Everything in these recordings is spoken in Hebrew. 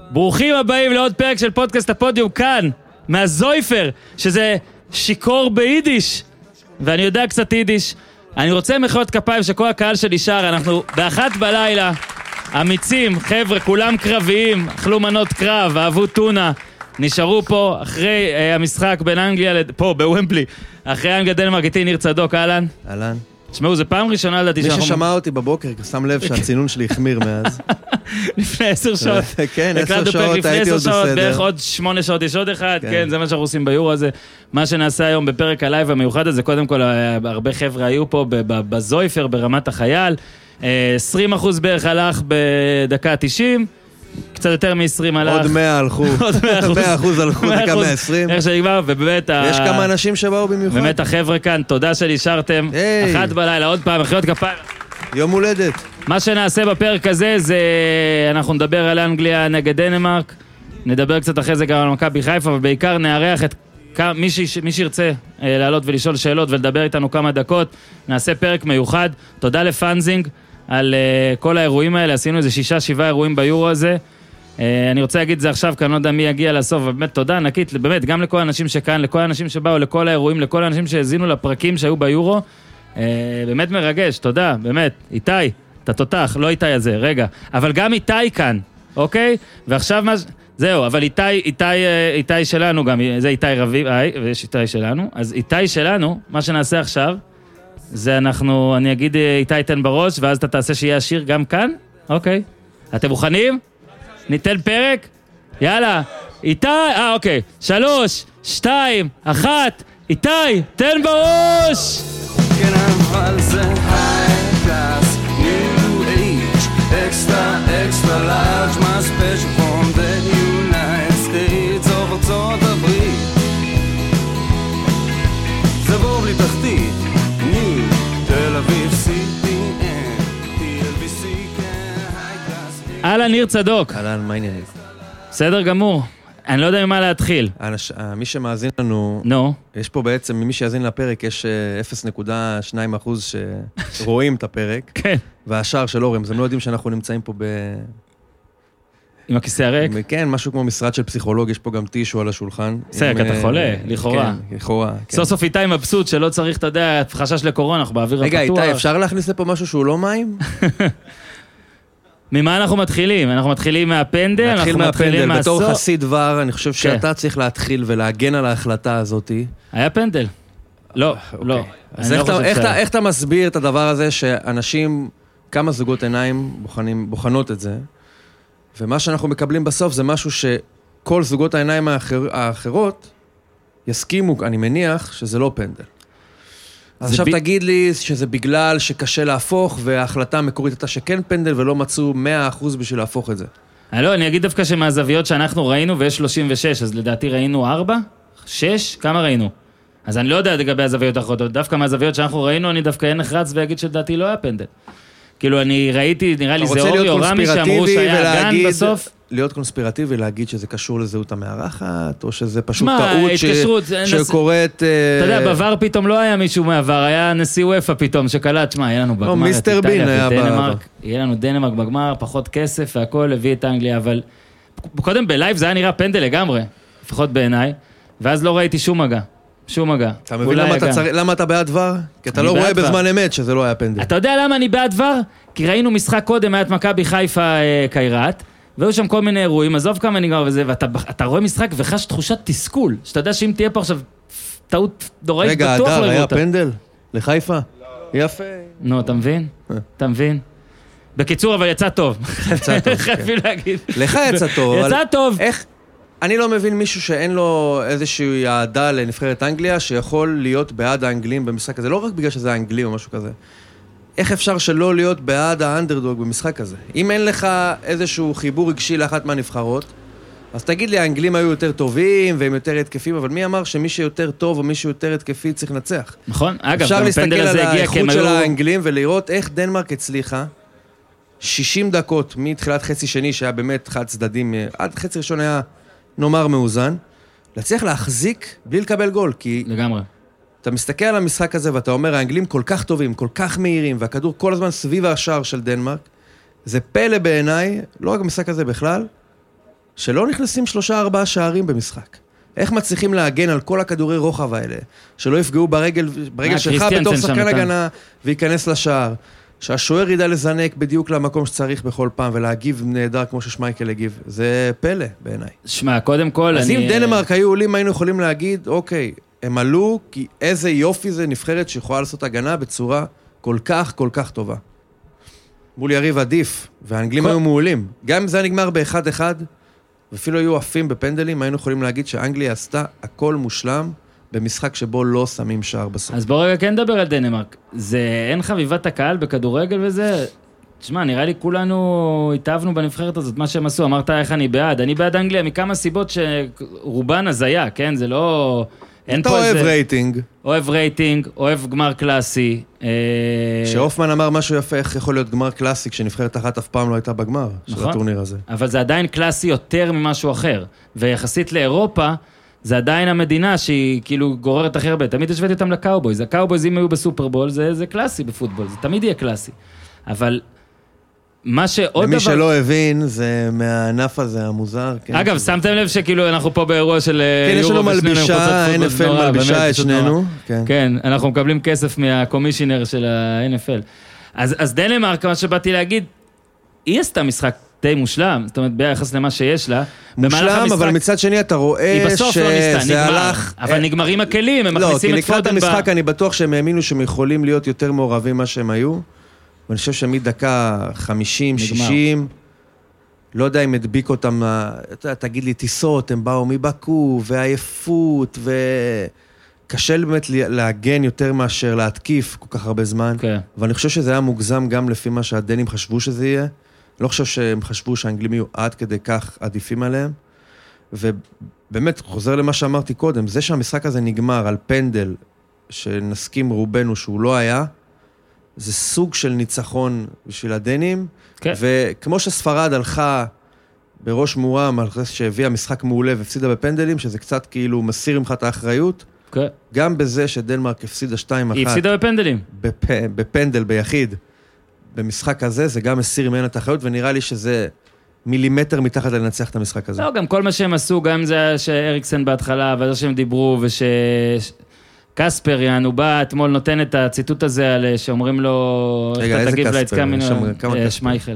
ברוכים הבאים לעוד פרק של פודקאסט הפודיום כאן, מהזויפר, שזה שיקור ביידיש, ואני יודע קצת יידיש. אני רוצה מחיאות כפיים שכל הקהל שלי שר, אנחנו באחת בלילה, אמיצים, חבר'ה, כולם קרביים, אכלו מנות קרב, אהבו טונה, נשארו פה אחרי המשחק בין אנגליה, פה בוומבלי, אחרי אנגליה דנמרק, איתי ניר צדוק, אהלן. אהלן. תשמעו, זה פעם ראשונה לדעתי מי ששמע אותי בבוקר, שם לב שהצינון שלי החמיר מאז. לפני 10 שעות. כן, 10 שעות הייתי עוד בסדר. בערך עוד 8 שעות יש עוד אחד, כן, זה מה שאנחנו עושים ביורו הזה. מה שנעשה היום בפרק הלייב המיוחד הזה, קודם כל, הרבה חבר'ה היו פה בזויפר, ברמת החייל. 20% בערך הלך בדקה 90, קצת יותר מ-20 הלך. עוד 100 הלכו. עוד 100%. 100% הלכו, דקה 120. איך שנגמר, ובאמת... יש כמה אנשים שבאו במיוחד. באמת החבר'ה כאן, תודה שנשארתם. 1 בלילה, עוד פעם, מחיאות כפיים. יום הולדת. מה שנעשה בפרק הזה זה, אנחנו נדבר על אנגליה נגד דנמרק, נדבר קצת אחרי זה גם על מכבי חיפה, ובעיקר נארח את מי שירצה לעלות ולשאול שאלות ולדבר איתנו כמה דקות. נעשה פרק מיוחד. תודה לפאנזינג על כל האירועים האלה, עשינו איזה 6-7 אירועים ביורו הזה. אני רוצה להגיד את זה עכשיו, כי אני לא יודע מי יגיע לסוף, ובאמת תודה ענקית, באמת, גם לכל האנשים שכאן, לכל האנשים שבאו, לכל האירועים, לכל האנשים שהזינו לפרקים שהיו ביורו. באמת מרגש, תודה, באמת. איתי, אתה תותח, לא איתי הזה, רגע. אבל גם איתי כאן, אוקיי? ועכשיו מה... זהו, אבל איתי שלנו גם, זה איתי רביב, ויש איתי שלנו. אז איתי שלנו, מה שנעשה עכשיו, זה אני אגיד איתי תן בראש, ואז אתה תעשה שיהיה השיר גם כאן, אוקיי? אתם מוכנים? ניתן פרק? יאללה, איתי, אוקיי. 3, 2, 1, איתי, תן בראש! כן, אבל זה high class, new age, extra large, my special from the United States of ארצות הברית. זה בור בלי תחתית, new, תל אביב, CPN, TLBC, כן, high class. אהלן, ניר צדוק. אהלן, מה העניינים? בסדר גמור. אני לא יודע ממה להתחיל. מי שמאזין לנו, יש פה בעצם, ממי שיאזין לפרק, יש 0.2% שרואים את הפרק, כן. והשאר שלא רואים, אז הם לא יודעים שאנחנו נמצאים פה עם הכיסא הריק? כן, משהו כמו משרד של פסיכולוג, יש פה גם טישו על השולחן. בסדר, כי אתה חולה, לכאורה. כן, לכאורה. סוף סוף איתי מבסוט שלא צריך, אתה יודע, חשש לקורונה, אנחנו באוויר הפתוח. רגע, איתי, אפשר להכניס לפה משהו שהוא לא מים? ממה אנחנו מתחילים? אנחנו מתחילים מהפנדל? נתחיל מהפנדל. בתור חסיד דבר, אני חושב שאתה צריך להתחיל ולהגן על ההחלטה הזאת. היה פנדל? לא, לא. אז איך אתה מסביר את הדבר הזה שאנשים, כמה זוגות עיניים בוחנות את זה, ומה שאנחנו מקבלים בסוף זה משהו שכל זוגות העיניים האחרות יסכימו, אני מניח, שזה לא פנדל. אז עכשיו תגיד לי שזה בגלל שקשה להפוך, וההחלטה המקורית הייתה שכן פנדל, ולא מצאו 100% בשביל להפוך את זה. לא, אני אגיד דווקא שמהזוויות שאנחנו ראינו, ויש 36, אז לדעתי ראינו 4? 6? כמה ראינו? אז אני לא יודע לגבי הזוויות האחרות, דווקא מהזוויות שאנחנו ראינו, אני דווקא נחרץ ויגיד שלדעתי לא היה פנדל. כאילו אני ראיתי, נראה לי זה אורי או רמי שאמרו שהיה גן בסוף. להיות קונספירטיבי ולהגיד שזה קשור לזהות המארחת, או שזה פשוט טעות שקורית... אתה יודע, בעבר פתאום לא היה מישהו מעבר, היה נשיא וופא פתאום שקלט, שמה, יהיה לנו בגמר מיסטר בין היה בעבר. יהיה לנו דנמרק בגמר, פחות כסף והכל, הביא את אנגליה, אבל קודם בלייב זה היה נראה פנדל לגמרי, לפחות בעיניי, ואז לא ראיתי שום מגע. שום מגע. אתה מבין למה אתה בעד דבר? כי אתה לא רואה בזמן אמת שזה לא היה פנדל. אתה יודע למה אני בעד דבר? כי ראינו משחק קודם, היה את מכבי חיפה קיירת, והיו שם כל מיני אירועים, עזוב כמה נגמר וזה, ואתה רואה משחק וחש תחושת תסכול, שאתה יודע שאם תהיה פה עכשיו טעות דורית, רגע, אדר, היה פנדל? לחיפה? יפה. נו, אתה מבין? אתה מבין? בקיצור, אבל יצא טוב. יצא טוב, חייבים להגיד. לך יצא טוב. יצא טוב. איך? אני לא מבין מישהו שאין לו איזושהי יעדה לנבחרת אנגליה, שיכול להיות בעד האנגלים במשחק הזה, לא רק בגלל שזה האנגלי או משהו כזה. איך אפשר שלא להיות בעד האנדרדוג במשחק הזה? אם אין לך איזשהו חיבור רגשי לאחת מהנבחרות, אז תגיד לי, האנגלים היו יותר טובים והם יותר התקפים, אבל מי אמר שמי שיותר טוב או מי שיותר התקפי צריך לנצח? נכון, אגב, אפשר להסתכל על האיכות של האנגלים ולראות איך דנמרק הצליחה 60 דקות מתחילת חצי שני, שהיה באמת חד צדדים, עד חצי ראשון היה נאמר מאוזן, להצליח להחזיק בלי לקבל גול, כי... לגמרי. אתה מסתכל על המשחק הזה ואתה אומר, האנגלים כל כך טובים, כל כך מהירים, והכדור כל הזמן סביב השער של דנמרק, זה פלא בעיניי, לא רק במשחק הזה בכלל, שלא נכנסים 3-4 שערים במשחק. איך מצליחים להגן על כל הכדורי רוחב האלה, שלא יפגעו ברגל שלך בתור שחקן הגנה, וייכנס לשער. שהשוער ידע לזנק בדיוק למקום שצריך בכל פעם, ולהגיב נהדר כמו ששמייקל הגיב. זה פלא בעיניי. שמע, קודם כל אז אם דנמרק היו עולים, היינו יכולים להגיד, אוקיי, הם עלו, כי איזה יופי זה נבחרת שיכולה לעשות הגנה בצורה כל כך טובה. מול יריב עדיף, והאנגלים היו מעולים. גם אם זה נגמר ב-1-1, ואפילו היו עפים בפנדלים, היינו יכולים להגיד שאנגליה עשתה הכל מושלם, במשחק שבו לא שמים שער בסוף. אז בוא רגע כן נדבר על דנמרק. אין חביבת הקהל בכדורגל וזה... תשמע, נראה לי כולנו התאהבנו בנבחרת הזאת, מה שהם עשו, אמרת איך אני בעד. אני בעד אנגליה מכמה סיבות שרובן הזיה, כן? זה לא... אתה אוהב רייטינג. אוהב רייטינג, אוהב גמר קלאסי. שאופמן אמר משהו יפה, איך יכול להיות גמר קלאסי, כשנבחרת אחת אף פעם לא הייתה בגמר של הטורניר הזה. אבל זה עדיין קלאסי יותר ממשהו אחר. ויחסית לאירופה, זה עדיין המדינה שהיא כאילו גוררת אחר הרבה. תמיד השוויתי אותם לקאובויז. הקאובויז, אם היו בסופרבול, זה קלאסי בפוטבול. זה תמיד יהיה קלאסי. אבל מה שעוד למי שלא הבין, זה מהענף הזה המוזר. אגב, שמתם לב שכאילו אנחנו פה באירוע של... כן, יש לנו מלבישה, NFL מלבישה את שנינו. כן, אנחנו מקבלים כסף מהקומישיונר של ה-NFL. אז דנמרק, מה שבאתי להגיד, היא עשתה משחק די מושלם, זאת אומרת, ביחס למה שיש לה. מושלם, אבל מצד שני אתה רואה שזה הלך... אבל נגמרים הכלים, הם מכניסים את פודן... לא, כי לקראת המשחק אני בטוח שהם האמינו שהם יכולים להיות יותר מעורבים מה שהם היו, ואני חושב שמדקה 50, 60, לא יודע אם הדביק אותם, תגיד לי, טיסות, הם באו מבקו, ועייפות, וקשה באמת להגן יותר מאשר להתקיף כל כך הרבה זמן, ואני חושב שזה היה מוגזם גם לפי מה שהדנים חשבו שזה יהיה, לא חושב שהם חשבו שהאנגלים יהיו עד כדי כך עדיפים עליהם, ובאמת, חוזר למה שאמרתי קודם, זה שהמשחק הזה נגמר על פנדל, שנסכים רובנו שהוא לא היה, זה סוג של ניצחון בשביל הדנים, כן. וכמו שספרד הלכה בראש מורם, על זה שהביאה משחק מעולה והפסידה בפנדלים, שזה קצת כאילו מסיר ממך את האחריות, כן. גם בזה שדנמרק הפסידה 2-1. היא הפסידה בפנדלים. בפנדל, ביחיד. במשחק הזה, זה גם מסיר ממנה את האחריות, ונראה לי שזה מילימטר מתחת לנצח את המשחק הזה. לא, גם כל מה שהם עשו, גם זה שאריקסן בהתחלה, וזה שהם דיברו, קספר, הוא בא, אתמול נותן את הציטוט הזה על שאומרים לו... רגע, איזה קספר? שמייקל.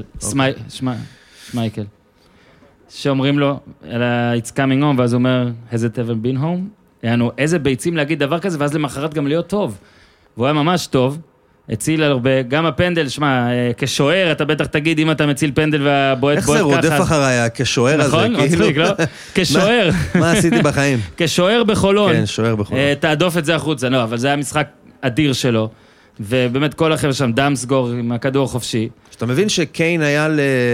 שמייקל. שאומרים לו, It's coming home, ואז הוא אומר, has it ever been home? איזה ביצים להגיד דבר כזה, ואז למחרת גם להיות טוב. והוא היה ממש טוב, הציל הרבה, גם הפנדל, שמה, כשוער, אתה בטח תגיד, אם אתה מציל פנדל והבועט בועט ככה. איך זה רודף אחריי, כשוער הזה? נכון, מצחיק, לא? כשוער. מה עשיתי בחיים? כשוער בחולון. כן, שוער בחולון. תעדוף את זה החוצה, לא, אבל זה היה משחק אדיר שלו, ובאמת כל החבר'ה שם, דם סגור עם הכדור חופשי. שאתה מבין שקיין היה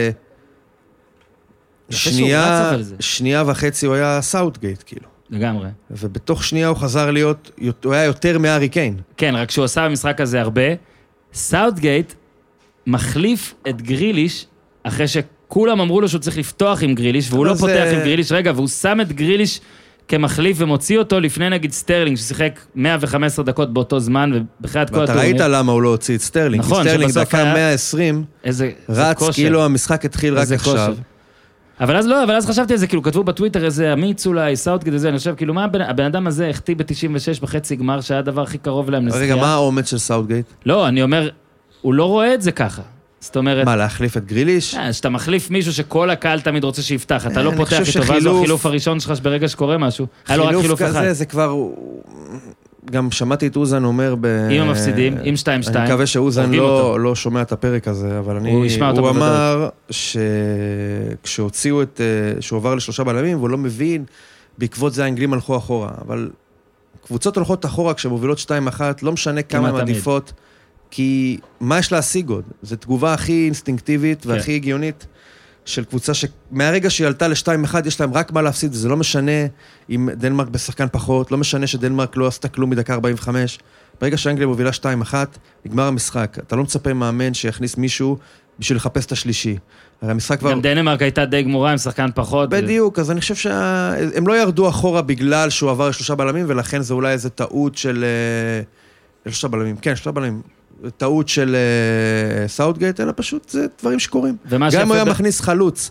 שנייה וחצי, הוא היה סאוטגייט, כאילו. לגמרי. ובתוך שנייה הוא חזר להיות, הוא היה יותר מהארי קיין. כן, רק שהוא עשה במשחק הזה הרבה. סאוטגייט מחליף את גריליש, אחרי שכולם אמרו לו שהוא צריך לפתוח עם גריליש, והוא לא פותח עם גריליש, רגע, והוא שם את גריליש כמחליף ומוציא אותו לפני נגיד סטרלינג, ששיחק 115 דקות באותו זמן, ובחיית כל הטורניר. ואתה ראית למה הוא לא הוציא את סטרלינג. נכון, סטרלינג דקה 120, רץ כאילו המשחק התחיל רק עכשיו. אבל אז לא, אבל אז חשבתי על זה, כאילו כתבו בטוויטר איזה אמיץ אולי, סאוטגייט איזה, אני חושב, כאילו מה הבן אדם הזה החטיא ב-96 בחצי גמר, שהיה הדבר הכי קרוב להם לזכייה. רגע, מה האומץ של סאוטגייט? לא, אני אומר, הוא לא רואה את זה ככה. זאת אומרת... מה, להחליף את גריליש? שאתה מחליף מישהו שכל הקהל תמיד רוצה שיפתח, אתה לא פותח איתו, ואז הוא החילוף הראשון שלך ברגע שקורה משהו. היה לו רק חילוף אחד. כזה, זה כבר... גם שמעתי את אוזן אומר אם המפסידים, אם 2-2. אני מקווה שאוזן לא שומע את הפרק הזה, אבל הוא אמר שכשהוציאו שהוא עבר ל3 בלמים, והוא לא מבין, בעקבות זה האנגלים הלכו אחורה, אבל קבוצות הולכות אחורה כשמובילות 2-1, לא משנה כמה הן עדיפות, כי מה יש להשיג עוד? זו תגובה הכי אינסטינקטיבית והכי הגיונית של קבוצה שמהרגע שהיא עלתה ל2-1 יש להם רק מה להפסיד, זה לא משנה אם דנמרק בשחקן פחות, לא משנה שדנמרק לא עשתה כלום מדקה 45, ברגע שאנגליה מובילה 2-1, נגמר המשחק, אתה לא מצפה מאמן שיכניס מישהו בשביל לחפש את השלישי. הרי המשחק כבר... גם דנמרק הייתה די גמורה עם שחקן פחות. בדיוק, אז אני חושב שהם לא ירדו אחורה בגלל שהוא עבר 3 בלמים, ולכן זה אולי איזו טעות של... 3 בלמים, כן, 3 בלמים. טעות של סאוטגייט, אלא פשוט זה דברים שקורים. גם אם הוא היה מכניס חלוץ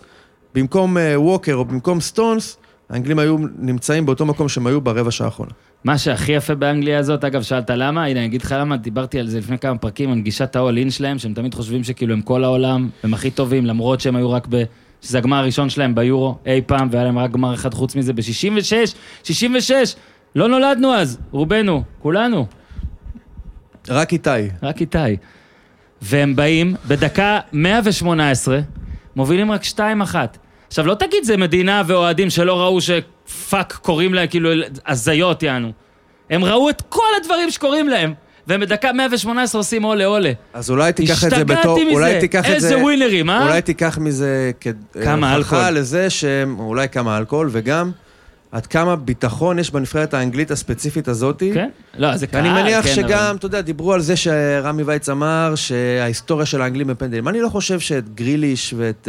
במקום ווקר או במקום סטונס, האנגלים היו נמצאים באותו מקום שהם היו ברבע שעה האחרונה. מה שהכי יפה באנגליה הזאת, אגב, שאלת למה, הנה, אני אגיד לך למה, דיברתי על זה לפני כמה פרקים, על גישת האול-אין שלהם, שהם תמיד חושבים שכאילו הם כל העולם, הם הכי טובים, למרות שהם היו רק שזה הגמר הראשון שלהם ביורו, אי פעם, והיה להם רק גמר אחד חוץ מזה, ב-66, לא נולדנו אז, רובנו, כולנו. רק איתי. והם באים, בדקה 118, מובילים רק 2-1. עכשיו, לא תגיד, זה מדינה ואוהדים שלא ראו שפאק קוראים להם, כאילו, הזיות יענו. הם ראו את כל הדברים שקוראים להם, והם בדקה 118 עושים עולה. אז אולי תיקח את זה בתור... השתגעתי מזה, איזה ווינרים, אה? אולי תיקח מזה כהוכחה לזה שאולי כמה אלכוהול, וגם עד כמה ביטחון יש בנבחרת האנגלית הספציפית הזאת. כן? לא, זה קהל. אני מניח שגם, אתה יודע, דיברו על זה שרמי וייץ אמר שההיסטוריה של האנגלים בפנדלים. אני לא חושב שאת גריליש ואת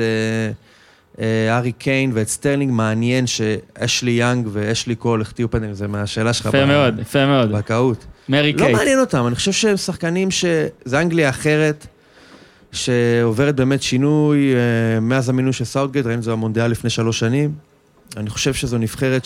ארי קיין ואת סטרלינג מעניין שאשלי יאנג ואשלי קול החטיאו פנדלים. זה מהשאלה שלך. יפה מאוד. בקהות. מרי קייט. לא מעניין אותם. אני חושב שהם שחקנים שזה אנגליה אחרת, שעוברת באמת שינוי מאז המינוי של סאוטגייט, ראינו זה המונדיאל לפני 3 שנים. אני חושב שזו נבחרת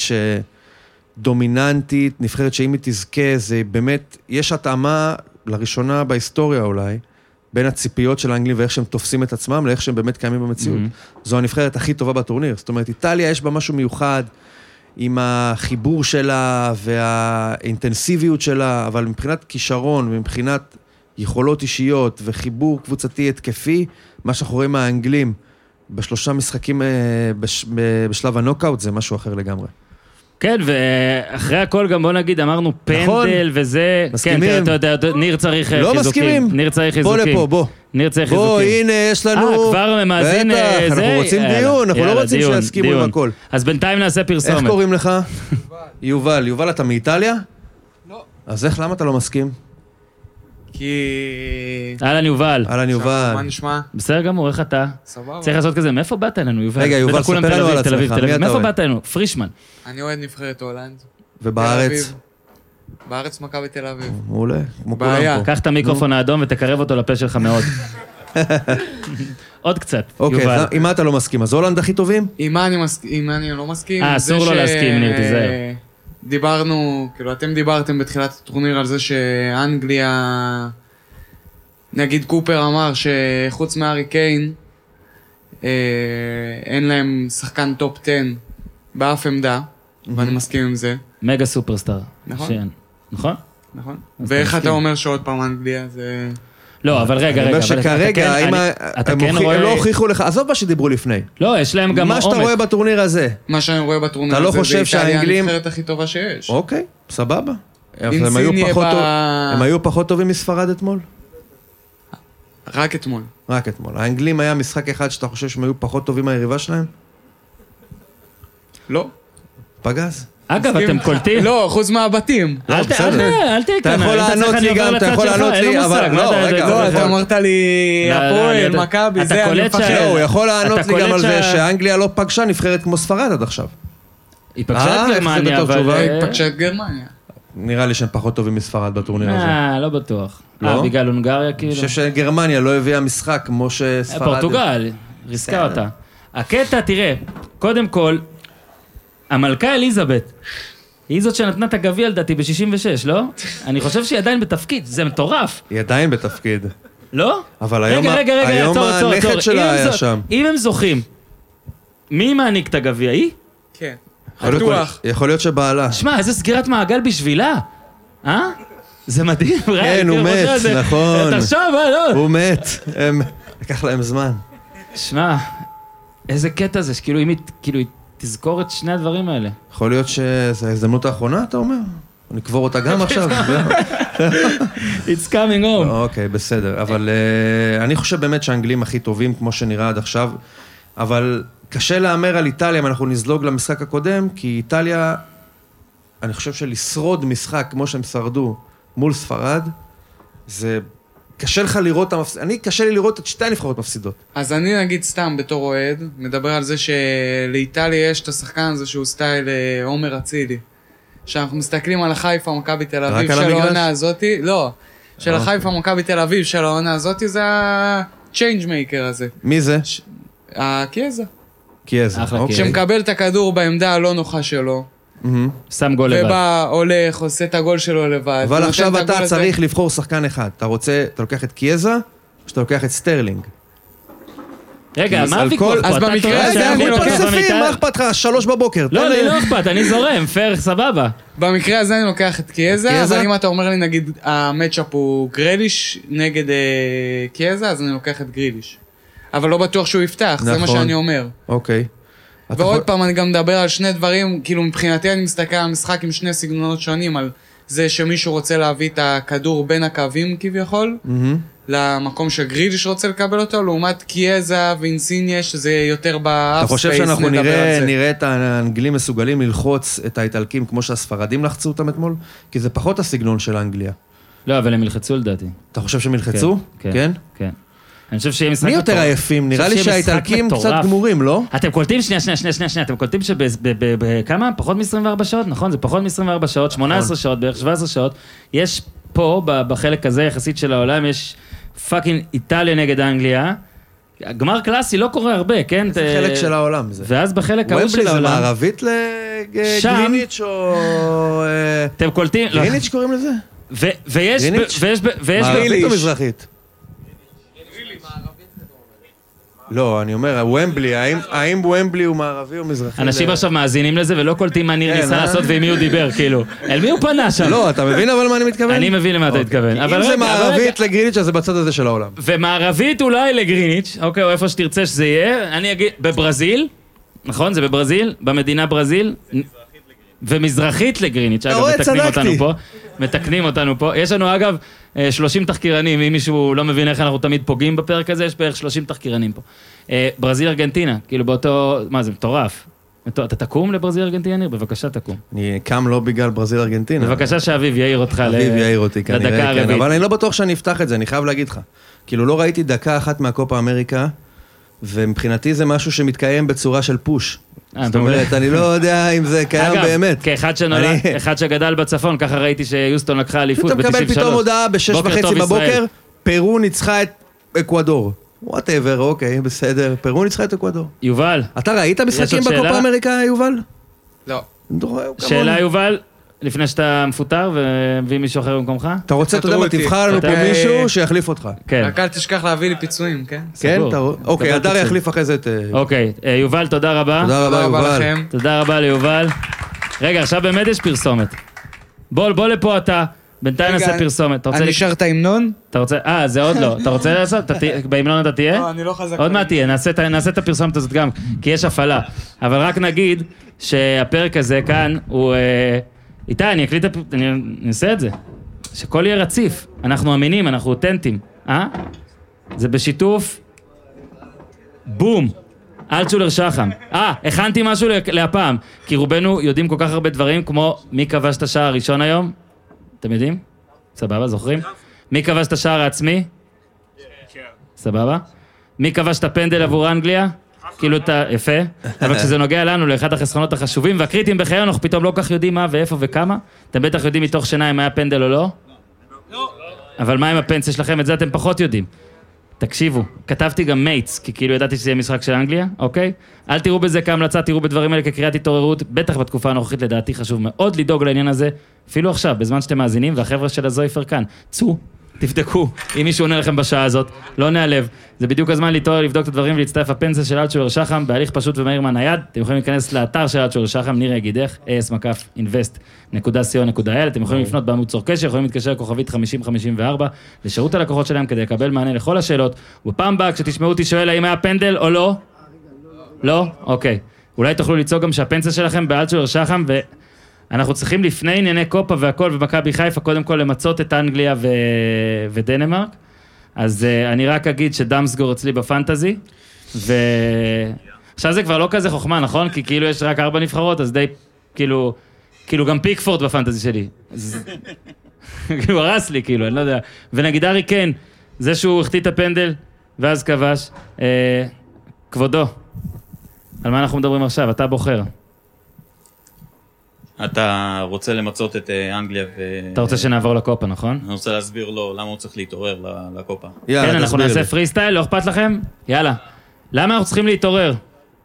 שדומיננטית, נבחרת שאם היא תזכה, זה באמת, יש התאמה לראשונה בהיסטוריה אולי, בין הציפיות של האנגלים ואיך שהם תופסים את עצמם, לאיך שהם באמת קיימים במציאות. זו הנבחרת הכי טובה בטורניר. זאת אומרת, איטליה יש בה משהו מיוחד, עם החיבור שלה והאינטנסיביות שלה, אבל מבחינת כישרון ומבחינת יכולות אישיות וחיבור קבוצתי התקפי, מה שאנחנו רואים מהאנגלים, ב3 משחקים בשלב הנוקאוט, זה משהו אחר לגמרי. כן, ואחרי הכל גם בוא נגיד, אמרנו פנדל וזה... מסכימים? כן, ניר צריך חיזוקים. לא מסכימים? ניר צריך חיזוקים. בוא לפה, בוא. ניר צריך חיזוקים. בוא, הנה, יש לנו... כבר מאזין זה... בטח, אנחנו רוצים דיון, אנחנו לא רוצים שיסכימו עם הכל. אז בינתיים נעשה פרסומת. איך קוראים לך? יובל. יובל, אתה מאיטליה? לא. אז איך, למה אתה לא מסכים? כי... אהלן יובל. מה נשמע? בסדר גמור, איך אתה? סבבה. צריך לעשות כזה, מאיפה באת אלינו, יובל? רגע, יובל, ספר לנו על עצמך, מי אתה מאיפה אוהד? באת אלינו? פרישמן. אני אוהד נבחרת הולנד. ובארץ? בארץ מכבי תל אביב. מעולה, כמו כולם בעיה. פה. קח את המיקרופון האדום ותקרב אותו לפה שלך מאוד. עוד קצת, אוקיי, יובל. עם מה אתה לא מסכים? אז הולנד הכי טובים? עם מה אני לא מסכים? אסור לו להסכים, ניר, תיזהר. דיברנו, כאילו אתם דיברתם בתחילת הטורניר על זה שאנגליה, נגיד קופר אמר שחוץ מהארי קיין, אין להם שחקן טופ 10 באף עמדה, ואני מסכים עם זה. מגה סופרסטאר. נכון. נכון? נכון. אז ואיך אתה אתה מסכים. אומר שעוד פעם אנגליה זה... לא, אבל רגע. אני אומר שכרגע, הם לא הוכיחו לך, עזוב מה שדיברו לפני. לא, יש להם גם מה שאתה רואה בטורניר הזה. מה שאני רואה בטורניר אתה לא הזה, חושב זה איטליה שהאנגלים- הנבחרת הכי טובה שיש. אוקיי, סבבה. אבל הם אינסיני היו פחות טובים מספרד אתמול? רק אתמול. רק אתמול. האנגלים היה משחק אחד שאתה חושב שהם היו פחות טובים מהיריבה שלהם? לא. פגז? אגב, אתם קולטים? לא, חוץ מהבתים. אל תהיה אתה כאן, יכול לענות לי גם, אתה יכול לענות לי, אבל לא, רגע. לא, אתה אמרת לי, הפועל, מכבי, זה, אני מפחד. לא, הוא יכול לענות לי גם על זה שה- שאנגליה לא פגשה נבחרת כמו ספרד עד עכשיו. היא פגשה את איך זה גרמניה, בטוח תשובה? אבל... פגשה את גרמניה. נראה לי שהם פחות טובים מספרד בטורניר הזה. לא בטוח. לא? בגלל הונגריה אני כאילו? חושב שגרמניה לא הביאה משחק כמו שספרד... פורטוגל, ריסקה אותה. הקטע, תראה, קודם כל, המלכה אליזבת, היא זאת שנתנה את הגביע לדעתי ב-66, לא? אני חושב שהיא עדיין בתפקיד, זה מטורף. היא עדיין בתפקיד. לא? אבל היום רגע, עצור. הנכד שלה היה שם. אם הם זוכים, מי מעניק את הגביע? היא? כן. יכול להיות שבעלה. שמע, איזה סגירת מעגל בשבילה. זה מדהים. כן, הוא מת, נכון. תחשוב, לא. הוא מת. לקח להם זמן. שמע, איזה קטע זה, שכאילו אם היא תזכור את שני הדברים האלה. יכול להיות שזו ההזדמנות האחרונה, אתה אומר? נקבור אותה גם עכשיו. It's coming home. אוקיי, בסדר. אבל אני חושב באמת שהאנגלים הכי טובים, כמו שנראה עד עכשיו, אבל קשה לאמר על איטליה אם אנחנו נזלוג למשחק הקודם, כי איטליה, אני חושב שלשרוד משחק כמו שהם שרדו מול ספרד, זה קשה לך לראות, קשה לי לראות את שתי הנבחרות מפסידות. אז אני נגיד סתם בתור אוהד, מדבר על זה שלאיטליה יש את השחקן הזה שהוא סטייל עומר אצילי. שאנחנו מסתכלים על החיפה מכבי תל אביב של העונה הזאתי, לא, של החיפה מכבי תל אביב של העונה הזאתי זה ה-change maker הזה. מי זה? הקיאזה. קיאזה, אחלה אוקיי. קיאזה. שמקבל את הכדור בעמדה הלא נוחה שלו, שם גול לבד. ובא, הולך, עושה את הגול שלו לבד. אבל נותן עכשיו את הגול אתה הזה. צריך לבחור שחקן אחד. אתה לוקח את קיאזה, או שאתה לוקח את סטרלינג? רגע, מה על הוויכוח כל- פה? אז אתה במקרה טוען הזה שאנחנו אני לוקח- מתפלספים מתפלספים, במיטה? מה אכפת לך? 3 בבוקר. לא, תן לי לי- לא אכפת, אני זורם, פייר, סבבה. במקרה הזה אני לוקח את קיאזה, קיאזה? אבל אם אתה אומר לי, נגיד, המצ'אפ הוא גריליש נגד קיאזה, אז אני לוקח את גריליש. אבל לא בטוח שהוא יפתח, זה מה נכון. שאני אומר. אוקיי. אתה ועוד יכול- פעם, אני גם מדבר על שני דברים, כאילו מבחינתי אני מסתכל על משחק עם שני סגנונות שונים, על זה שמישהו רוצה להביא את הכדור בין הקווים כביכול, למקום שגריליש רוצה לקבל אותו, לעומת קיאזה ואינסיניה, שזה יותר באף אתה חושב ספייס, שאנחנו נדבר על זה. נראה את האנגלים מסוגלים ללחוץ את האיטלקים כמו שהספרדים לחצו אותם אתמול? כי זה פחות הסגנון של אנגליה. לא, אבל הם ילחצו לדעתי. אתה חושב שהם ילחצו? כן? כן. אני חושב שיהיה משחק מי יותר מטורף. עייפים? אני נראה חושב לי שיהיה משחק שהאיטלקים קצת מטורף. גמורים, לא? אתם קולטים, שנייה, אתם קולטים שבכמה? פחות מ-24 שעות, נכון? זה פחות מ-24 שעות, 18 שעות, בערך 17 שעות. יש פה, בחלק הזה יחסית של העולם, יש פאקינג איטליה נגד אנגליה. גמר קלאסי לא קורה הרבה, כן? זה חלק של העולם זה. ואז בחלק ההוא של ומבלי זה העולם, מערבית שם- לגריניץ' או... אתם קולטים, לא. גריניץ' קוראים לזה? ויש, גריניץ'? ויש, מערבית או מזרחית? לא, אני אומר, ומבלי, האם ומבלי הוא מערבי או מזרחי? אנשים עכשיו מאזינים לזה ולא קולטים מה ניר כן, ניסה לעשות ועם מי הוא דיבר, כאילו. אל מי הוא פנה שם? לא, אתה מבין אבל מה אני מתכוון? אני מבין למה אתה מתכוון. אבל אם זה רגע, מערבית לגריניץ' אז זה בצד הזה של העולם. ומערבית אולי לגריניץ', אוקיי, או איפה שתרצה שזה יהיה, אני אגיד, בברזיל, נכון? זה בברזיל? במדינה ברזיל? ומזרחית לגריניץ', אגב, רואה, מתקנים אותנו צדקתי. פה. מתקנים אותנו פה. יש לנו, אגב, 30 תחקירנים, אם מישהו לא מבין איך אנחנו תמיד פוגעים בפרק הזה, יש בערך 30 תחקירנים פה. ברזיל ארגנטינה, כאילו באותו, מה זה, מטורף. אתה תקום לברזיל ארגנטינה, ניר? בבקשה תקום. אני קם לא בגלל ברזיל ארגנטינה. בבקשה שאביב יעיר אותך אביב יעיר אותי לדקה כנראה, כן, הרביעית. אבל אני לא בטוח שאני אפתח את זה, אני חייב להגיד לך. כאילו לא ראיתי דקה אחת מהקופה אמריקה, ומבחינתי זה משהו שמתקיים בצורה של פוש. זאת אומרת, אני לא יודע אם זה קיים באמת. אגב, כאחד שנולד, אחד שגדל בצפון, ככה ראיתי שיוסטון לקחה אליפות אתה ב-93. מקבל פתאום הודעה ב-6:30 בבוקר, פרו ניצחה את אקוודור. whatever, אוקיי, בסדר, פרו ניצחה את אקוודור. יובל, אתה ראית משחקים עוד שאלה? בקופה אמריקה, יובל? לא. שאלה יובל, לפני שאתה מפוטר ומביא מישהו אחר במקומך? אתה רוצה, אתה יודע מה, אותי. תבחר לנו פה אתה- מישהו שיחליף אותך. כן. רק אל תשכח להביא לי פיצויים, כן? כן? סגור. אוקיי, דבר הדר פיצוי. יחליף אחרי זה את... אוקיי, יובל, תודה רבה. תודה רבה, תודה רבה יובל. לכם. תודה רבה ליובל. רגע, עכשיו באמת יש פרסומת. בוא לפה אתה, בינתיים רגע, נעשה פרסומת. אתה רוצה אני שר את ההמנון? אתה רוצה, זה עוד לא. אתה רוצה לעשות? בהמנון אתה תהיה? לא, אני לא חזק. עוד מעט תהיה, נעשה את הפרסומת הזאת גם, כי יש הפעלה. אבל רק נגיד שהפרק הזה כאן הוא... איתי, אני אעשה את זה. שכל יהיה רציף. אנחנו אמינים, אנחנו אותנטיים. זה בשיתוף... בום. אלטשולר שחם. הכנתי משהו להפעם. כי רובנו יודעים כל כך הרבה דברים, כמו מי כבש את השער הראשון היום? אתם יודעים? סבבה, זוכרים? מי כבש את השער העצמי? סבבה? מי כבש את הפנדל עבור אנגליה? כאילו אתה, יפה. אבל כשזה נוגע לנו לאחד החסכונות החשובים והקריטיים בחיינו, אנחנו פתאום לא כך יודעים מה ואיפה וכמה. אתם בטח יודעים מתוך שינה אם היה פנדל או לא? לא. אבל מה עם הפנסיה שלכם? את זה אתם פחות יודעים. תקשיבו, כתבתי גם מייטס, כי כאילו ידעתי שזה יהיה משחק של אנגליה, אוקיי? אל תראו בזה כהמלצה, תראו בדברים האלה כקריאת התעוררות, בטח בתקופה הנוכחית לדעתי חשוב מאוד לדאוג לעניין הזה, אפילו עכשיו, בזמן שאתם מאזינים, והחבר'ה של הזויפר כאן, צאו, תבדקו, אם מישהו עונה לכם בשעה הזאת, לא נעלב, זה בדיוק הזמן להתעורר, לבדוק את הדברים ולהצטרף הפנסיה של אלטשולר שחם, בהליך פשוט ומהיר מהנייד, אתם יכולים להיכנס לאתר של אלטשולר שחם, ניר יגידך, as-invest.co.il, אתם יכולים לפנות בעמוד צור קשר, יכולים להתקשר כוכבית 5054 לשירות הלקוחות שלהם כדי לקבל מענה לכל השאלות, ובפעם הבאה כשתשמעו אותי שואל האם היה פנדל או לא? לא? אוקיי. אולי תוכלו ליצור גם שהפנסיה שלכם באלטשולר שחם, ואנחנו צריכים לפני ענייני קופה והכל ומכבי חיפה, קודם כל למצות את אנגליה ודנמרק. אז אני רק אגיד שדם סגור אצלי בפנטזי, עכשיו זה כבר לא כזה חוכמה, נכון? כי כאילו יש רק 4 נבחרות, אז די, כאילו גם פיקפורד בפנטזי שלי. כאילו הרס לי, כאילו, אני לא יודע. ונגיד ארי קיין, זה שהוא החטיא את הפנדל, ואז כבש, כבודו, על מה אנחנו מדברים עכשיו? אתה בוחר. אתה רוצה למצות את אנגליה אתה רוצה שנעבור לקופה, נכון? אני רוצה להסביר לו למה הוא צריך להתעורר לקופה. כן, אנחנו נעשה פרי סטייל, לא אכפת לכם? יאללה. למה אנחנו צריכים להתעורר?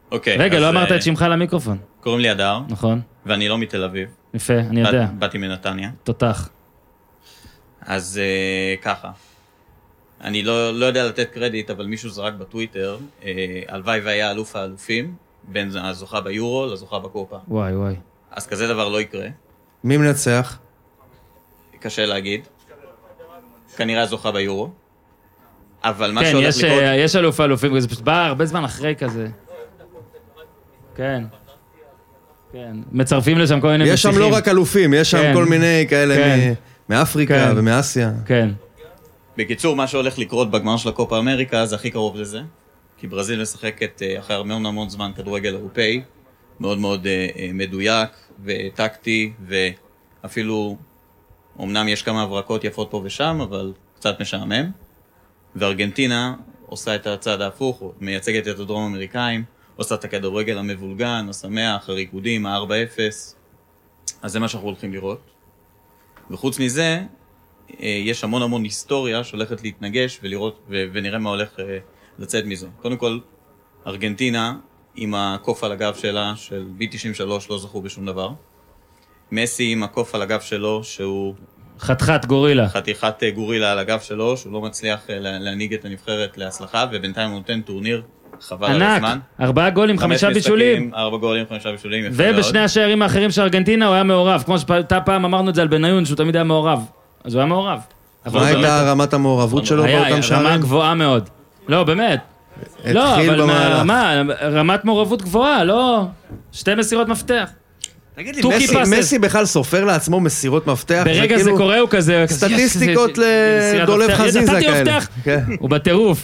אוקיי. רגע, לא אמרת את שמך למיקרופון. קוראים לי אדר, נכון. ואני לא מתל אביב. יפה, אני יודע. באתי מנתניה. תותח. אז ככה. אני לא יודע לתת קרדיט, אבל מישהו זרק בטוויטר, הלוואי והיה אלוף האלופים, בין הזוכה ביורו לזוכה בקופה. וואי. אז כזה דבר לא יקרה. מי מנצח? קשה להגיד. כנראה הזוכה ביורו. אבל מה כן, שהולך לקרות... יש אלוף האלופים, זה פשוט בא הרבה זמן אחרי כזה. כן. מצרפים לשם כל מיני יש שם לא רק אלופים, יש שם כל מיני כאלה מאפריקה ומאסיה. כן. בקיצור, מה שהולך לקרות בגמר של הקופה אמריקה זה הכי קרוב לזה, כי ברזיל משחקת אחרי המון זמן כדורגל אירופאי, מאוד מאוד מדויק וטקטי, ואפילו, אמנם יש כמה הברקות יפות פה ושם, אבל קצת משעמם. וארגנטינה עושה את הצעד ההפוך, מייצגת את הדרום אמריקאים, עושה את הכדורגל המבולגן, השמח, הריקודים, ה-4-0. אז זה מה שאנחנו הולכים לראות. וחוץ מזה, יש המון היסטוריה שהולכת להתנגש ולראות, ונראה מה הולך לצאת מזה. קודם כל, ארגנטינה, עם הקוף על הגב שלה, של B93, לא זכו בשום דבר. מסי עם הקוף על הגב שלו, שהוא... חתיכת גורילה. חתיכת גורילה על הגב שלו, שהוא לא מצליח להנהיג את הנבחרת להצלחה, ובינתיים הוא נותן טורניר חבל על הזמן. ענק, 4 גולים, 5 בישולים. 4 גולים, 5 בישולים, יפה מאוד. ובשני השערים האחרים של ארגנטינה הוא היה מעורב, כמו שאתה פעם אמרנו את זה על בניון, שהוא תמיד היה מעורב. אז הוא היה מעורב. מה הייתה רמת המעורבות שלו באותם שערים? רמה גבוהה מאוד. לא, באמת. לא, אבל מה, רמת מעורבות גבוהה, לא. 2 מסירות מפתח. תגיד לי, מסי בכלל סופר לעצמו מסירות מפתח? ברגע זה קורה הוא כזה... סטטיסטיקות לדולב חזיזה כאלה. הוא בטירוף.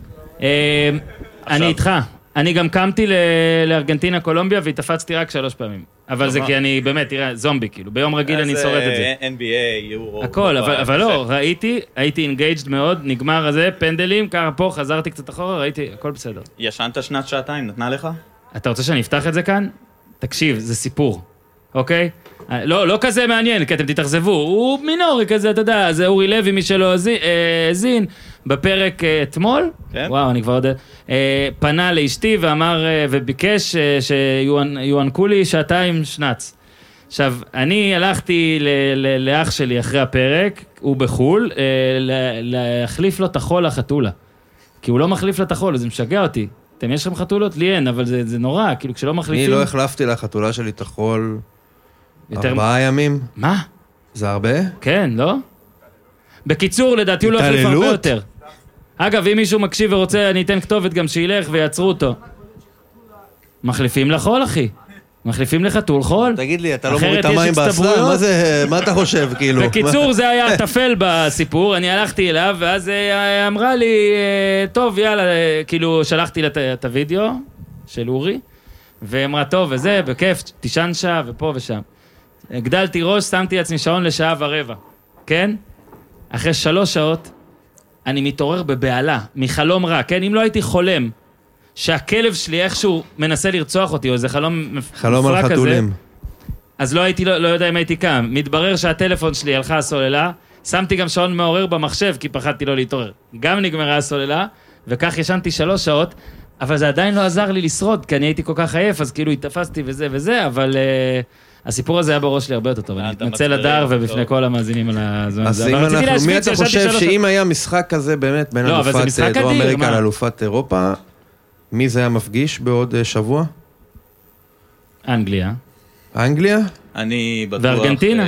אני איתך. אני גם קמתי לארגנטינה, קולומביה, והתאפצתי רק 3 פעמים. אבל זה כי אני באמת, תראה, זומבי, כאילו. ביום רגיל אני שורד את זה. NBA, יורו... הכל, אבל לא, הייתי אינגייג'ד מאוד, נגמר הזה, פנדלים, ככה פה, חזרתי קצת אחורה, ראיתי, הכל בסדר. ישנת שנת שעתיים, נתנה לך? אתה רוצה שאני אפתח את זה כאן? תקשיב, זה סיפור, אוקיי? לא כזה מעניין, כי אתם תתאכזבו, הוא מינורי כזה, אתה יודע, זה אורי לוי, מי שלא הזין, בפרק אתמול, וואו, אני כבר יודע, פנה לאשתי ואמר, וביקש שיוענקו לי 2 שנץ. עכשיו, אני הלכתי לאח שלי אחרי הפרק, הוא בחול, להחליף לו את החול לחתולה. כי הוא לא מחליף לה את החול, זה משגע אותי. אתם יש לכם חתולות? לי אין, אבל זה נורא, כאילו כשלא מחליפים... אני לא החלפתי לחתולה שלי את החול 4 ימים. מה? זה הרבה? כן, לא? בקיצור, לדעתי הוא לא החליף הרבה יותר. אגב, אם מישהו מקשיב ורוצה, אני אתן כתובת גם שילך ויעצרו אותו. מחליפים לחול, אחי. מחליפים לחתול חול. תגיד לי, אתה לא מוריד את המים באסלה? מה זה, מה אתה חושב, כאילו? בקיצור, זה היה תפל בסיפור, אני הלכתי אליו, ואז אמרה לי, טוב, יאללה, כאילו, שלחתי לה את הוידאו של אורי, ואמרה, טוב, וזה, בכיף, תישן שעה, ופה ושם. הגדלתי ראש, שמתי לעצמי שעון לשעה ורבע, כן? אחרי 3 שעות, אני מתעורר בבעלה, מחלום רע, כן? אם לא הייתי חולם, שהכלב שלי איכשהו מנסה לרצוח אותי, או איזה חלום על חתולים. אז לא יודע אם הייתי קם. מתברר שהטלפון שלי הלכה הסוללה, שמתי גם שעון מעורר במחשב, כי פחדתי לא להתעורר. גם נגמרה הסוללה, וכך ישנתי 3 שעות, אבל זה עדיין לא עזר לי לשרוד, כי אני הייתי כל כך עייף, אז כאילו התאפסתי וזה, אבל הסיפור הזה היה בראש לי הרבה יותר טוב. אני מתנצל לדר ובפני כל המאזינים על הזמן הזה. אז מי אתה חושב שאם היה משחק כזה באמת בין אלופת דרום אמריקה לאלופת אירופה, מי זה היה מפגיש בעוד שבוע? אנגליה. אנגליה? אני בטוח וארגנטינה?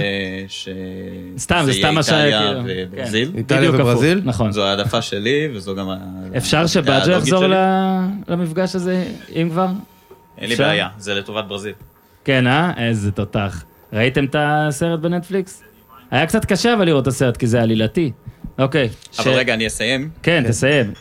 שזה יהיה איטליה וברזיל. איטליה וברזיל? נכון. זו העדפה שלי, וזו גם... אפשר שבאג'ו יחזור למפגש הזה, אם כבר? אין לי בעיה, זה לטובת ברזיל. כן, איזה תותח. ראיתם את הסרט בנטפליקס? היה קצת קשה אבל לראות את הסרט, כי זה עלילתי. אוקיי. אבל רגע, אני אסיים. כן, תסיים.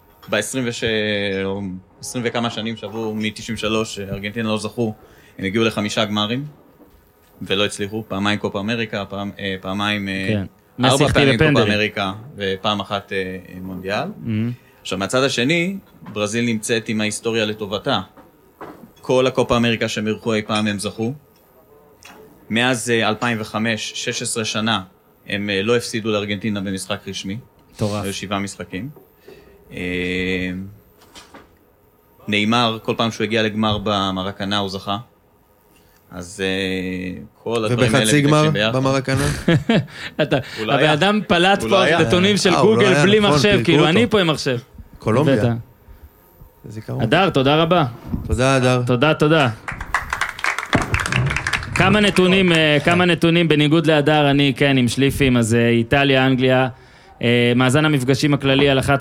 ב-20 וכמה שנים שעברו מ-93, ארגנטינה לא זכו, הם הגיעו ל5 גמרים, ולא הצליחו, פעמיים קופה אמריקה, פעמיים, 4 פעמים קופה אמריקה, ופעם אחת מונדיאל. עכשיו, מהצד השני, ברזיל נמצאת עם ההיסטוריה לטובתה. כל הקופה אמריקה שהם ערכו אי פעם הם זכו. מאז 2005, 16 שנה, הם לא הפסידו לארגנטינה במשחק רשמי. טורף. היו 7 משחקים. ניימר, כל פעם שהוא הגיע לגמר במרקנה הוא זכה. אז כל הדברים האלה... ובחצי גמר במרקנה? הבן אדם פלט פה נתונים של גוגל בלי מחשב, כאילו אני פה עם מחשב. קולומביה. אדר, תודה רבה. תודה, אדר. תודה. כמה נתונים בניגוד לאדר, אני כן עם שליפים, אז איטליה, אנגליה, מאזן המפגשים הכללי על 11-8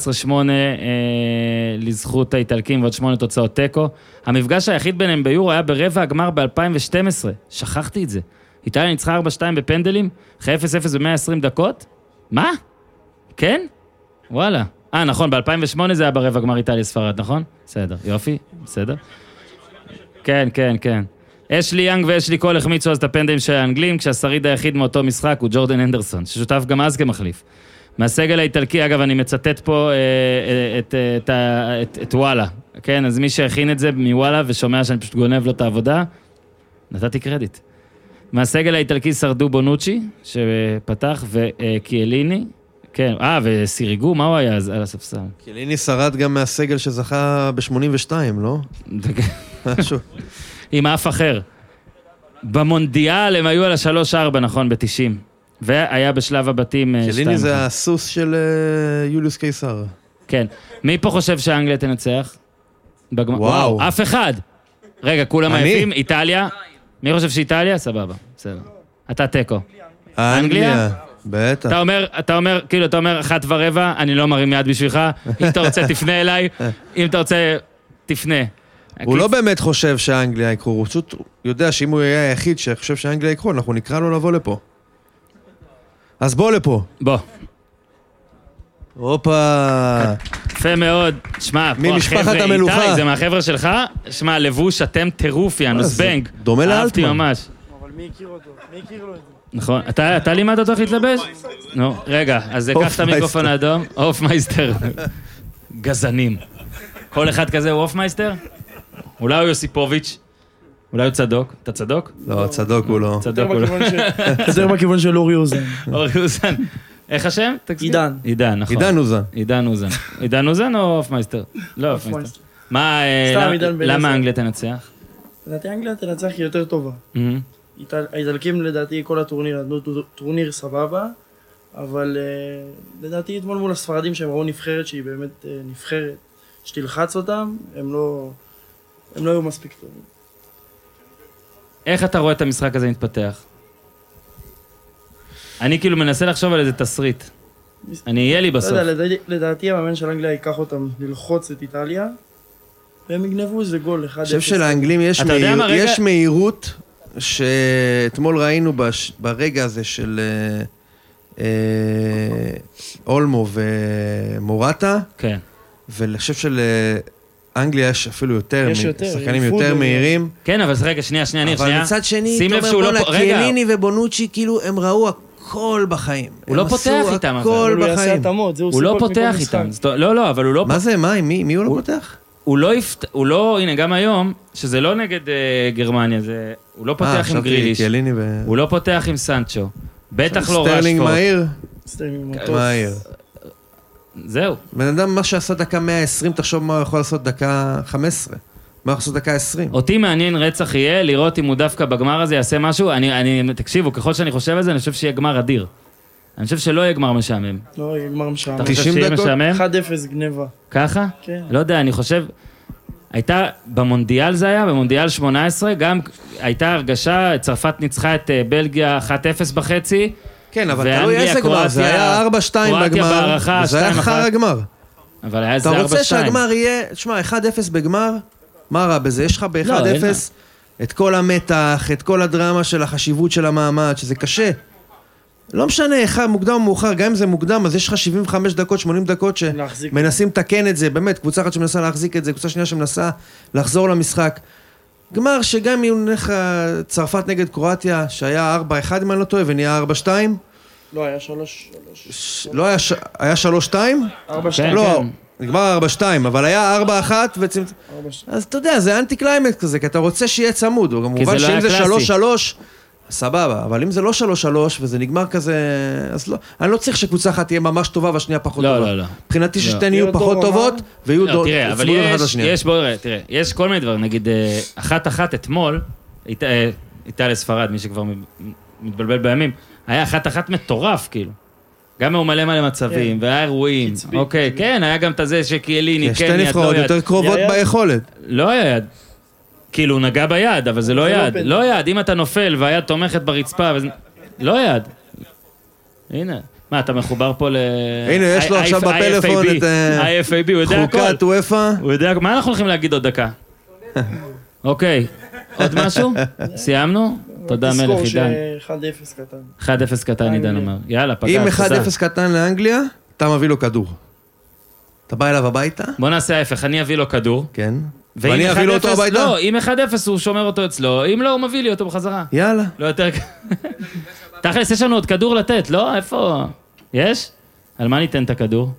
לזכות האיטלקים ועוד 8 תוצאות טקו. המפגש היחיד ביניהם ביורו היה ברבע הגמר ב-2012, שכחתי את זה. איטליה ניצחה 4-2 בפנדלים, אחרי 0-0 ב-120 דקות. מה? כן? וואלה. נכון, ב-2008 זה היה ברבע גמר איטליה ספרד, נכון? בסדר, יופי, בסדר. כן. אשלי יאנג ואשלי קול החמיצו אז את הפנדלים של האנגלים, כשהשריד היחיד מאותו משחק הוא ג'ורדן אנדרסון, ששותף גם אז כמחליף. מהסגל האיטלקי, אגב, אני מצטט פה את וואלה, כן? אז מי שהכין את זה מוואלה ושומע שאני פשוט גונב לו את העבודה, נתתי קרדיט. מהסגל האיטלקי שרדו בונוצ'י, שפתח, וקיאליני, כן, וסיריגו, מה הוא היה על הספסל? קיאליני שרד גם מהסגל שזכה ב-82, לא? משהו. עם אף אחר. במונדיאל הם היו על ה-3-4, נכון, ב-90. והיה בשלב הבתים 2. קיאליני זה הסוס של יוליוס קיסר. כן. מי פה חושב שהאנגליה תנצח? וואו. אף אחד. רגע, כולם עייפים? איטליה? מי חושב שאיטליה? סבבה. בסדר. אתה טקו. אנגליה? בטח. אתה אומר, 1:15, אני לא מרים יד בשבילך. אם אתה רוצה, תפנה אליי. אם אתה רוצה, תפנה. הוא לא באמת חושב שהאנגליה יקרו, הוא פשוט יודע שאם הוא יהיה היחיד שחושב שהאנגליה יקרו, אנחנו נקרא לו לבוא לפה. אז בוא לפה. בוא. הופה. יפה מאוד. שמע, פה ממשפחת המלוכה. איתי, זה מהחבר'ה שלך? שמע, לבוש, אתם טירוף, יאנוס בנג. דומה לאלטמן. אהבתי ממש. אבל מי הכיר אותו? מי הכיר לו את זה? נכון. אתה לימד אותו איך להתלבש? נו, רגע, אז קח את המיקרופון האדום. הופמייסטר. גזנים. כל אחד כזה הוא הופמייסטר? אולי הוא יוסיפוביץ', אולי הוא צדוק. אתה צדוק? לא, צדוק הוא לא. צדוק הוא לא. יותר בכיוון של אורי אוזן. אורי אוזן. איך השם? עידן. עידן, נכון. עידן אוזן. עידן אוזן או הופמייסטר? לא, הופמייסטר. מה, למה אנגליה תנצח? לדעתי אנגליה תנצח היא יותר טובה. האיטלקים לדעתי כל הטורניר, טורניר סבבה, אבל לדעתי אתמול מול הספרדים שהם ראו נבחרת שהיא באמת נבחרת, שתלחץ אותם, הם לא היו מספיק טובים. איך אתה רואה את המשחק הזה מתפתח? אני כאילו מנסה לחשוב על איזה תסריט. אני אהיה לי בסוף. לדעתי המאמן של אנגליה ייקח אותם ללחוץ את איטליה, והם יגנבו איזה גול 1-0. אני חושב שלאנגלים יש מהירות שאתמול ראינו ברגע הזה של אולמו ומורטה. כן. ואני חושב שלאנגליה יש אפילו יותר, שחקנים יותר מהירים. כן, אבל רגע, שנייה. אבל מצד שני, אתה אומר, קיאליני ובונוצ'י, כאילו הם ראו הכל בחיים. הוא לא פותח איתם. הכל בחיים. הוא לא פותח איתם. לא, אבל הוא לא... מה זה, מי הוא לא פותח? הוא לא, הנה, גם היום, שזה לא נגד גרמניה, הוא לא פותח עם גריליש, הוא לא פותח עם סנצ'ו, בטח לא רשפורד. סטרלינג מהיר? סטרלינג מהיר. זהו. בן אדם, מה שעשה דקה 120, תחשוב מה הוא יכול לעשות דקה 15. מה יכול לעשות דקה 20? אותי מעניין רצח יהיה, לראות אם הוא דווקא בגמר הזה יעשה משהו. תקשיבו, ככל שאני חושב על זה, אני חושב שיהיה גמר אדיר. אני חושב שלא יהיה גמר משעמם. לא, יהיה גמר משעמם. אתה חושב שיהיה משעמם? 1-0 גנבה. ככה? כן. לא יודע, אני חושב... הייתה, במונדיאל זה היה, במונדיאל 18, גם הייתה הרגשה, צרפת ניצחה את בלגיה 1-0 בחצי, כן, אבל תלוי איזה גמר, זה היה 4-2 בגמר, זה היה אחר הגמר. אבל היה זה 4-2. אתה רוצה שהגמר יהיה, תשמע, 1-0 בגמר, מה רע בזה? יש לך ב-1-0 את כל המתח, את כל הדרמה של החשיבות של המעמד, שזה קשה. לא משנה, מוקדם או מאוחר, גם אם זה מוקדם, אז יש לך 75 דקות, 80 דקות שמנסים לתקן את זה, באמת, קבוצה אחת שמנסה להחזיק את זה, קבוצה שנייה שמנסה לחזור למשחק. גמר שגם אם נלך צרפת נגד קרואטיה, שהיה 4-1 אם אני לא טועה, ונהיה 4-2. לא, היה 3. לא היה 3-2? 4-2. לא, נגמר 4-2, אבל היה 4-1 אז אתה יודע, זה אנטי קליימקס כזה, כי אתה רוצה שיהיה צמוד, וכמובן שאם זה 3-3, סבבה, אבל אם זה לא 3-3 וזה נגמר כזה, אז לא, אני לא צריך שקבוצה אחת תהיה ממש טובה והשנייה פחות טובה. לא. מבחינתי ששתיהן יהיו פחות טובות, ויהיו לא, תראה, אבל יש כל מיני דברים, נגיד, 1-1 אתמול, איתה לספרד, מי שכבר מתבלבל בימים, היה 1-1 מטורף, כאילו. גם הוא מלא מצבים, והיה אירועים. אוקיי, כן, היה גם את זה שקיאליני, שתי נבחרות יותר קרובות ביכולת. לא היה יד. כאילו, הוא נגע ביד, אבל זה לא יד. לא יד, אם אתה נופל והיד תומכת ברצפה, לא יד. הנה. מה, אתה מחובר פה ל... הנה, יש לו עכשיו בפלאפון את... ה-FAB, הוא יודע הכל. חוקת וופא. הוא יודע... מה אנחנו הולכים להגיד עוד דקה? אוקיי. עוד משהו? סיימנו? תודה מלך, עידן. תזכור ש 1-0 קטן, עידן אומר. יאללה, פגע. אם 1-0 קטן לאנגליה, אתה מביא לו כדור. אתה בא אליו הביתה? בוא נעשה ההפך, אני אביא לו כדור. כן. ואני אביא לו אותו הביתה? לא, אם 1-0 הוא שומר אותו אצלו, אם לא, הוא מביא לי אותו בחזרה. יאללה. לא יותר... תכלס, יש לנו עוד כדור לתת, לא? איפה? יש? על מה ניתן את הכדור?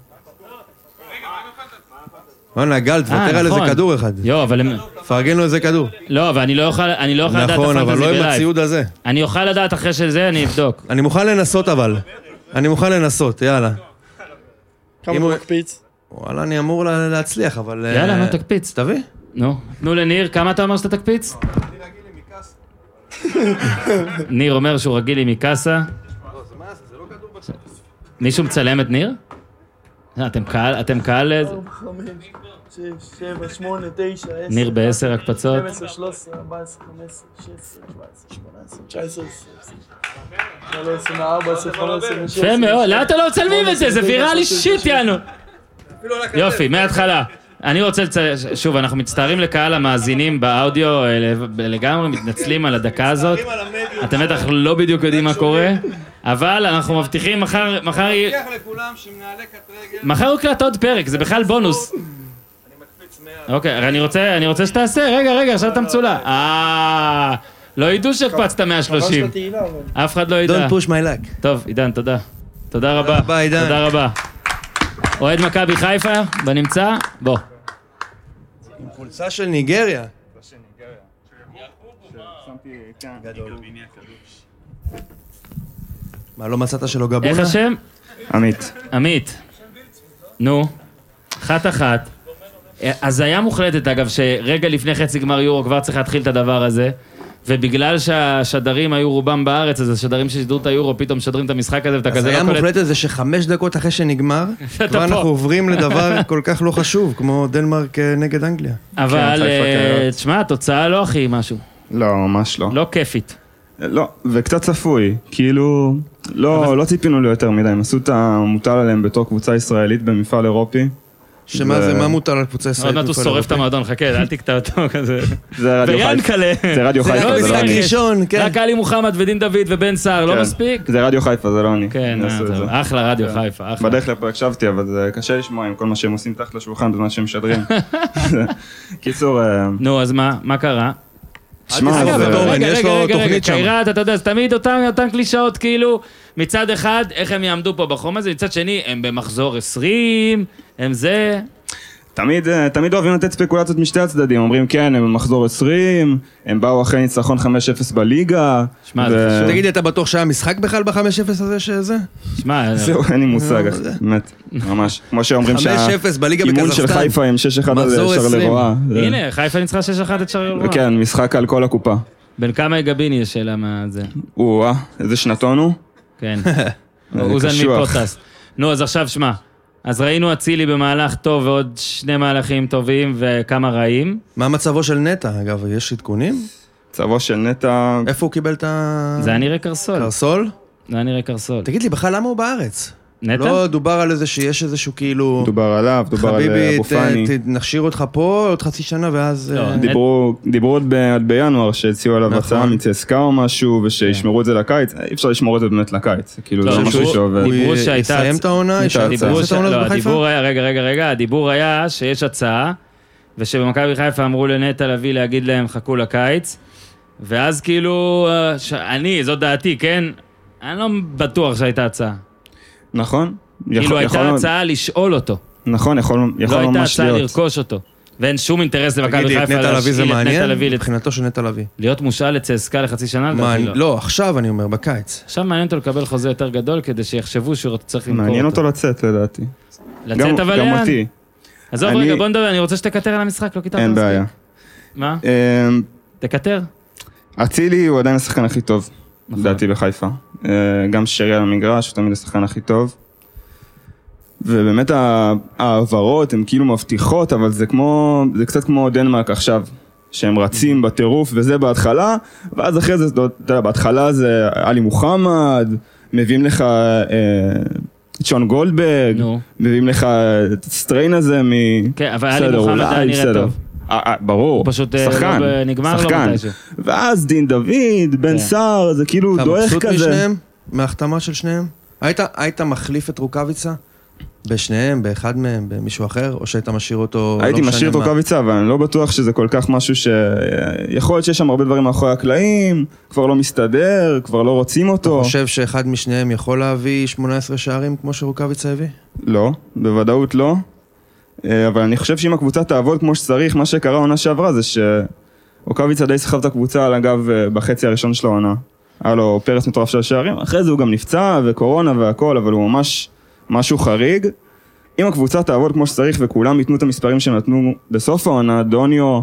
גל, תוותר על איזה כדור אחד. יו, אבל... פרגן לו איזה כדור. לא, אבל אני לא אוכל לדעת נכון, אבל לא עם הציוד הזה. אני אוכל לדעת אחרי שזה, אני אבדוק. אני מוכן לנסות אבל. אני מוכן לנסות, יאללה. כמה אתה מקפיץ? וואלה, אני אמור להצליח, אבל... יאללה, נו, תקפיץ. תביא. נו, תנו לניר, כמה אתה אומר שאתה תקפיץ? אני רגיל לי מקאסה. ניר אומר שהוא רגיל לי מקאסה. לא, זה לא כדור בסוף. מישהו מצלם את ניר? אתם קהל... 5, 6, 7, 8, 9, 10. ניר ב10 הקפצות. 12, 13, 14, 15, 16, 17, 18, 19, 20. 24, 25, 26. יפה מאוד, למה אתה לא מצלמים את זה? זה ויראלי שיט, יאנו. יופי, מההתחלה. אני רוצה שוב, אנחנו מצטערים לקהל המאזינים באודיו, לגמרי מתנצלים על הדקה הזאת. אתם בטח לא בדיוק יודעים מה קורה, אבל אנחנו מבטיחים מחר... מבטיח לכולם שמנהלי קטרגל... מחר הוא קלט עוד פרק, זה בכלל בונוס. אני מקפיץ 100. אוקיי, אני רוצה שתעשה, רגע, עכשיו אתה מצולה. לא ידעו שהקפצת 130. אף אחד לא ידע. Don't push my luck. טוב, עידן, תודה. תודה רבה. תודה רבה. אוהד מכבי חיפה, בנמצא? בוא. עם חולצה של ניגריה. מה, לא מצאת שלו גבונה? איך השם? עמית. נו, 1-1. אז היה מוחלטת, אגב, שרגע לפני חצי גמר יורו כבר צריך להתחיל את הדבר הזה, ובגלל שהשדרים היו רובם בארץ, אז השדרים ששידרו את היורו פתאום משדרים את המשחק הזה, ואתה כזה לא קולט... אז היה מוחלטת זה ש5 דקות אחרי שנגמר, כבר אנחנו עוברים לדבר כל כך לא חשוב, כמו דנמרק נגד אנגליה. אבל, תשמע, התוצאה לא הכי משהו. לא, ממש לא. לא כיפית. לא, וקצת צפוי, כאילו, לא ציפינו לו יותר מדי, הם עשו את המוטל עליהם בתור קבוצה ישראלית במפעל אירופי. שמה זה, מה מוטל על קבוצה ישראלית? עוד מעט הוא שורף את המועדון, חכה, אל תקטע אותו כזה. זה רדיו חיפה, זה זה לא אני. ראשון, כן. רק עלי מוחמד ודין דוד ובן סער, לא מספיק? זה רדיו חיפה, זה לא אני. כן, אחלה רדיו חיפה, אחלה. בדרך לפה הקשבתי, אבל זה קשה לשמוע עם כל מה שהם עושים תחת לשולחן בזמן שהם משדרים. קיצור... נו, אז מה קרה? שמע, יש לו תוכנית שם. קיירת, אתה יודע, זה תמיד אותן קלישאות, כאילו, מצד אחד, איך הם יעמדו פה בחום הזה, מצד שני, הם במחזור 20, הם זה... תמיד אוהבים לתת ספקולציות משתי הצדדים, אומרים כן, הם במחזור 20, הם באו אחרי ניצחון 5-0 בליגה. שמע, זה חשוב. תגיד, אתה בטוח שהיה משחק בכלל ב-5-0 הזה שזה? שמע, זהו, אין לי מושג, באמת, ממש. כמו שאומרים 5-0 בליגה שהאימון של בקזחסטן. חיפה עם 6-1 על שרלרואה. הנה, חיפה ניצחה 6-1 את שרלרואה. כן, משחק על כל הקופה. בין כמה יגביני יש שאלה מה זה? איזה שנתון הוא? כן. אוזן מפוטס. נו, אז עכשיו שמע. אז ראינו אצילי במהלך טוב ועוד 2 מהלכים טובים וכמה רעים. מה מצבו של נטע? אגב, יש עדכונים? מצבו של נטע... איפה הוא קיבל את ה... זה היה נראה קרסול. קרסול? זה היה נראה קרסול. תגיד לי, בכלל למה הוא בארץ? נטע? לא דובר על איזה שיש איזשהו כאילו... דובר עליו, דובר על אבו פאני. חביבי, נכשיר אותך פה עוד חצי שנה ואז... דיברו עוד בינואר שהציעו עליו הצעה מצסקה או משהו ושישמרו את זה לקיץ. אי אפשר לשמור את זה באמת לקיץ. כאילו זה משהו שעובד. הוא יסיים את העונה? רגע, הדיבור היה שיש הצעה ושבמכבי חיפה אמרו לנטע להביא להגיד להם חכו לקיץ ואז כאילו, זאת דעתי, כן? אני לא בטוח שהייתה הצעה. נכון. כאילו הייתה הצעה לשאול אותו. נכון, יכול ממש להיות. לא הייתה הצעה לרכוש אותו. ואין שום אינטרס תגיד למכבי לי, את חיפה נטע לביא זה להשאיל את נטע מעניין? לביא, מבחינתו של נטע לביא. להיות מושאל לצסקה לחצי שנה, לדעתי לא. לא, עכשיו אני אומר, בקיץ. עכשיו מעניין אותו לקבל חוזה יותר גדול, כדי שיחשבו שהוא צריך למכור אותו. מעניין אותו לצאת, לדעתי. לצאת אבל גם לאן? אותי. עזוב רגע, בוא נדבר, אני רוצה שתקטר על המשחק, לא קיטרת אין מספיק. בעיה. מה? תקטר? אצילי הוא עדיין השחקן הכי טוב, נכון. לדעתי בחיפה. גם שרי על המגרש, הוא תמיד השחקן הכי טוב. ובאמת העברות הן כאילו מבטיחות, אבל זה קצת כמו דנמרק עכשיו, שהם רצים בטירוף וזה בהתחלה, ואז אחרי זה, אתה יודע, בהתחלה זה עלי מוחמד, מביאים לך את שון גולדברג, מביאים לך את הסטריין הזה כן, אבל עלי מוחמד היה נראה טוב. ברור, פשוט שחקן, נגמר לו מתישהו. ואז דין דוד, בן סער, זה כאילו דואך כזה. אתה מבסוט משניהם? מההחתמה של שניהם? היית מחליף את רוקאביצה? בשניהם, באחד מהם, במישהו אחר, או שהיית משאיר אותו... הייתי משאיר את רוקאביצה, אבל אני לא בטוח שזה כל כך משהו יכול להיות שיש שם הרבה דברים מאחורי הקלעים, כבר לא מסתדר, כבר לא רוצים אותו. אתה חושב שאחד משניהם יכול להביא 18 שערים כמו שרוקאביצה הביא? לא, בוודאות לא. אבל אני חושב שאם הקבוצה תעבוד כמו שצריך, מה שקרה העונה שעברה זה שרוקאביצה די סחב את הקבוצה על הגב בחצי הראשון של העונה. היה לו פרס מטורף של שערים, אחרי זה הוא גם נפצע וקורונה והכל, אבל הוא ממש משהו חריג. אם הקבוצה תעבוד כמו שצריך וכולם ייתנו את המספרים שהם נתנו בסוף העונה, דוניו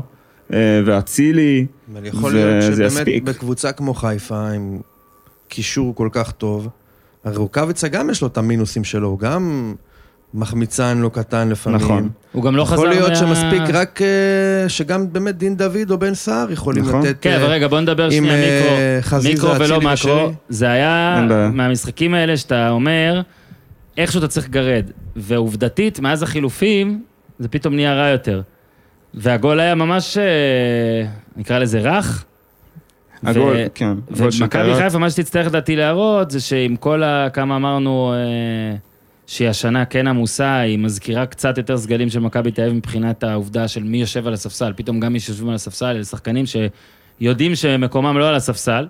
ואצילי, יכול להיות שבאמת בקבוצה כמו חיפה, עם קישור כל כך טוב, רוקאביצה גם יש לו את המינוסים שלו, הוא גם מחמיצן לא קטן לפעמים. נכון. הוא גם לא חזר יכול להיות שמספיק רק שגם באמת דין דוד או בן סער יכולים לתת... כן, אבל רגע, בוא נדבר שנייה מיקרו ולא מקרו. זה היה מהמשחקים האלה שאתה אומר, איכשהו אתה צריך לגרד. ועובדתית, מאז החילופים, זה פתאום נהיה רע יותר. והגול היה ממש, נקרא לזה רך. הגול, כן. ומכבי חיפה, מה שתצטרך לדעתי להראות, זה שעם כל כמה אמרנו... שהיא השנה כן עמוסה, היא מזכירה קצת יותר סגלים של מכבי תל אביב מבחינת העובדה של מי יושב על הספסל. פתאום גם מי שיושבים על הספסל, אלה שחקנים שיודעים שמקומם לא על הספסל.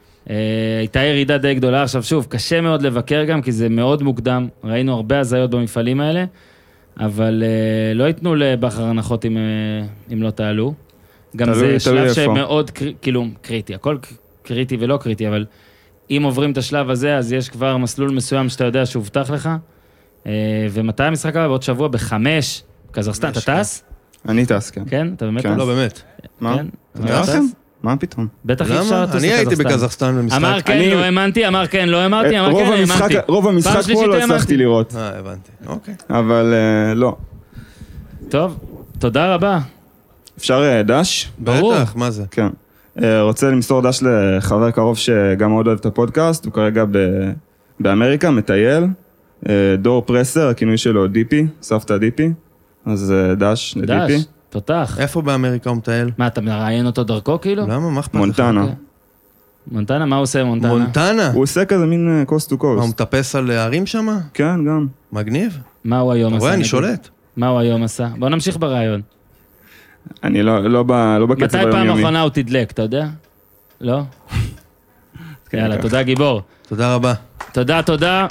הייתה ירידה די גדולה. עכשיו שוב, קשה מאוד לבקר גם, כי זה מאוד מוקדם. ראינו הרבה הזיות במפעלים האלה, אבל לא ייתנו לבחר הנחות אם לא תעלו. גם זה שלב שמאוד כאילו קריטי. הכל קריטי ולא קריטי, אבל אם עוברים את השלב הזה, אז יש כבר מסלול מסוים שאתה יודע שהובטח לך. ומתי המשחק הבא? בעוד שבוע ב5, קזחסטן, אתה טס? אני טס, כן. כן? אתה באמת טס? לא, באמת. מה? מה פתאום? בטח אי אפשר לטוס לקזחסטן. אני הייתי בקזחסטן במשחק. אמר כן, לא האמנתי, אמר כן, לא האמרתי, אמר כן, האמנתי. רוב המשחק פה לא הצלחתי לראות. הבנתי, אוקיי. אבל לא. טוב, תודה רבה. אפשר דש? בטח, מה זה? כן. רוצה למסור דש לחבר קרוב שגם מאוד אוהב את הפודקאסט, הוא כרגע באמריקה, מטייל. דור פרסר, הכינוי שלו דיפי, סבתא דיפי, אז דש לדיפי. דש, תותח. איפה באמריקה הוא מטייל? מה, אתה מראיין אותו דרכו כאילו? למה? מה אכפת לך? מונטנה. מונטנה, מה הוא עושה מונטנה? מונטנה? הוא עושה כזה מין קוסט טו קוסט. הוא מטפס על ערים שם? כן, גם. מגניב. מה הוא היום עשה? אתה רואה, אני שולט. מה הוא היום עשה? בוא נמשיך ברעיון. אני לא בקצב מתי פעם האחרונה הוא תדלק, אתה יודע? לא? יאללה, תודה גיבור. תודה רבה. תודה.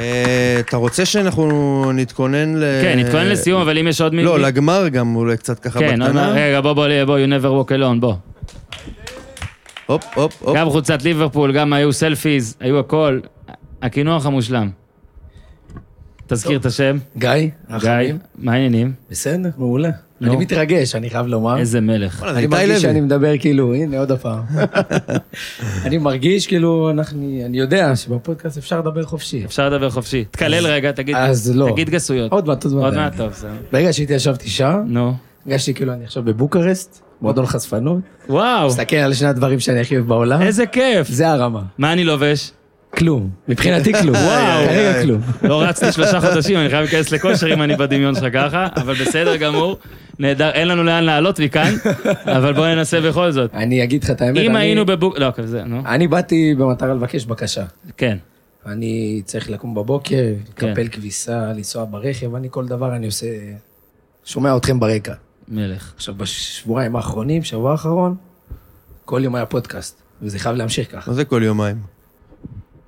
אתה רוצה שאנחנו נתכונן כן, נתכונן לסיום, אבל אם יש עוד לא, לגמר גם אולי קצת ככה בקטנה. כן, רגע, בוא, you never walk alone, בוא. הופ. גם חוצת ליברפול, גם היו סלפיז, היו הכל. הכינוח המושלם. תזכיר את השם. גיא, מה העניינים? בסדר, מעולה. אני מתרגש, אני חייב לומר. איזה מלך. אני מרגיש שאני מדבר כאילו, הנה עוד הפעם. אני מרגיש כאילו, אני יודע שבפודקאסט אפשר לדבר חופשי. אפשר לדבר חופשי. תקלל רגע, תגיד גסויות. עוד מעט. טוב, זה. ברגע שהייתי ישבתי שם, הרגשתי כאילו אני עכשיו בבוקרסט, מועדון חשפנות. וואו. מסתכל על שני הדברים שאני הכי אוהב בעולם. איזה כיף. זה הרמה. מה אני לובש? כלום. מבחינתי כלום. וואו. כרגע כלום. לא רצתי 3 חודשים, אני חייב להיכנס לכושר אם אני בדמיון שלך ככה, אבל בסדר גמור. נהדר, אין לנו לאן לעלות מכאן, אבל בוא ננסה בכל זאת. אני אגיד לך את האמת. אם היינו לא, כזה, נו. אני באתי במטרה לבקש בקשה. כן. אני צריך לקום בבוקר, לקפל כביסה, לנסוע ברכב, אני כל דבר אני עושה, שומע אתכם ברקע. מלך. עכשיו, בשבועיים האחרונים, שבוע האחרון, כל יום היה פודקאסט, וזה חייב להמשיך ככה. מה זה כל יומיים?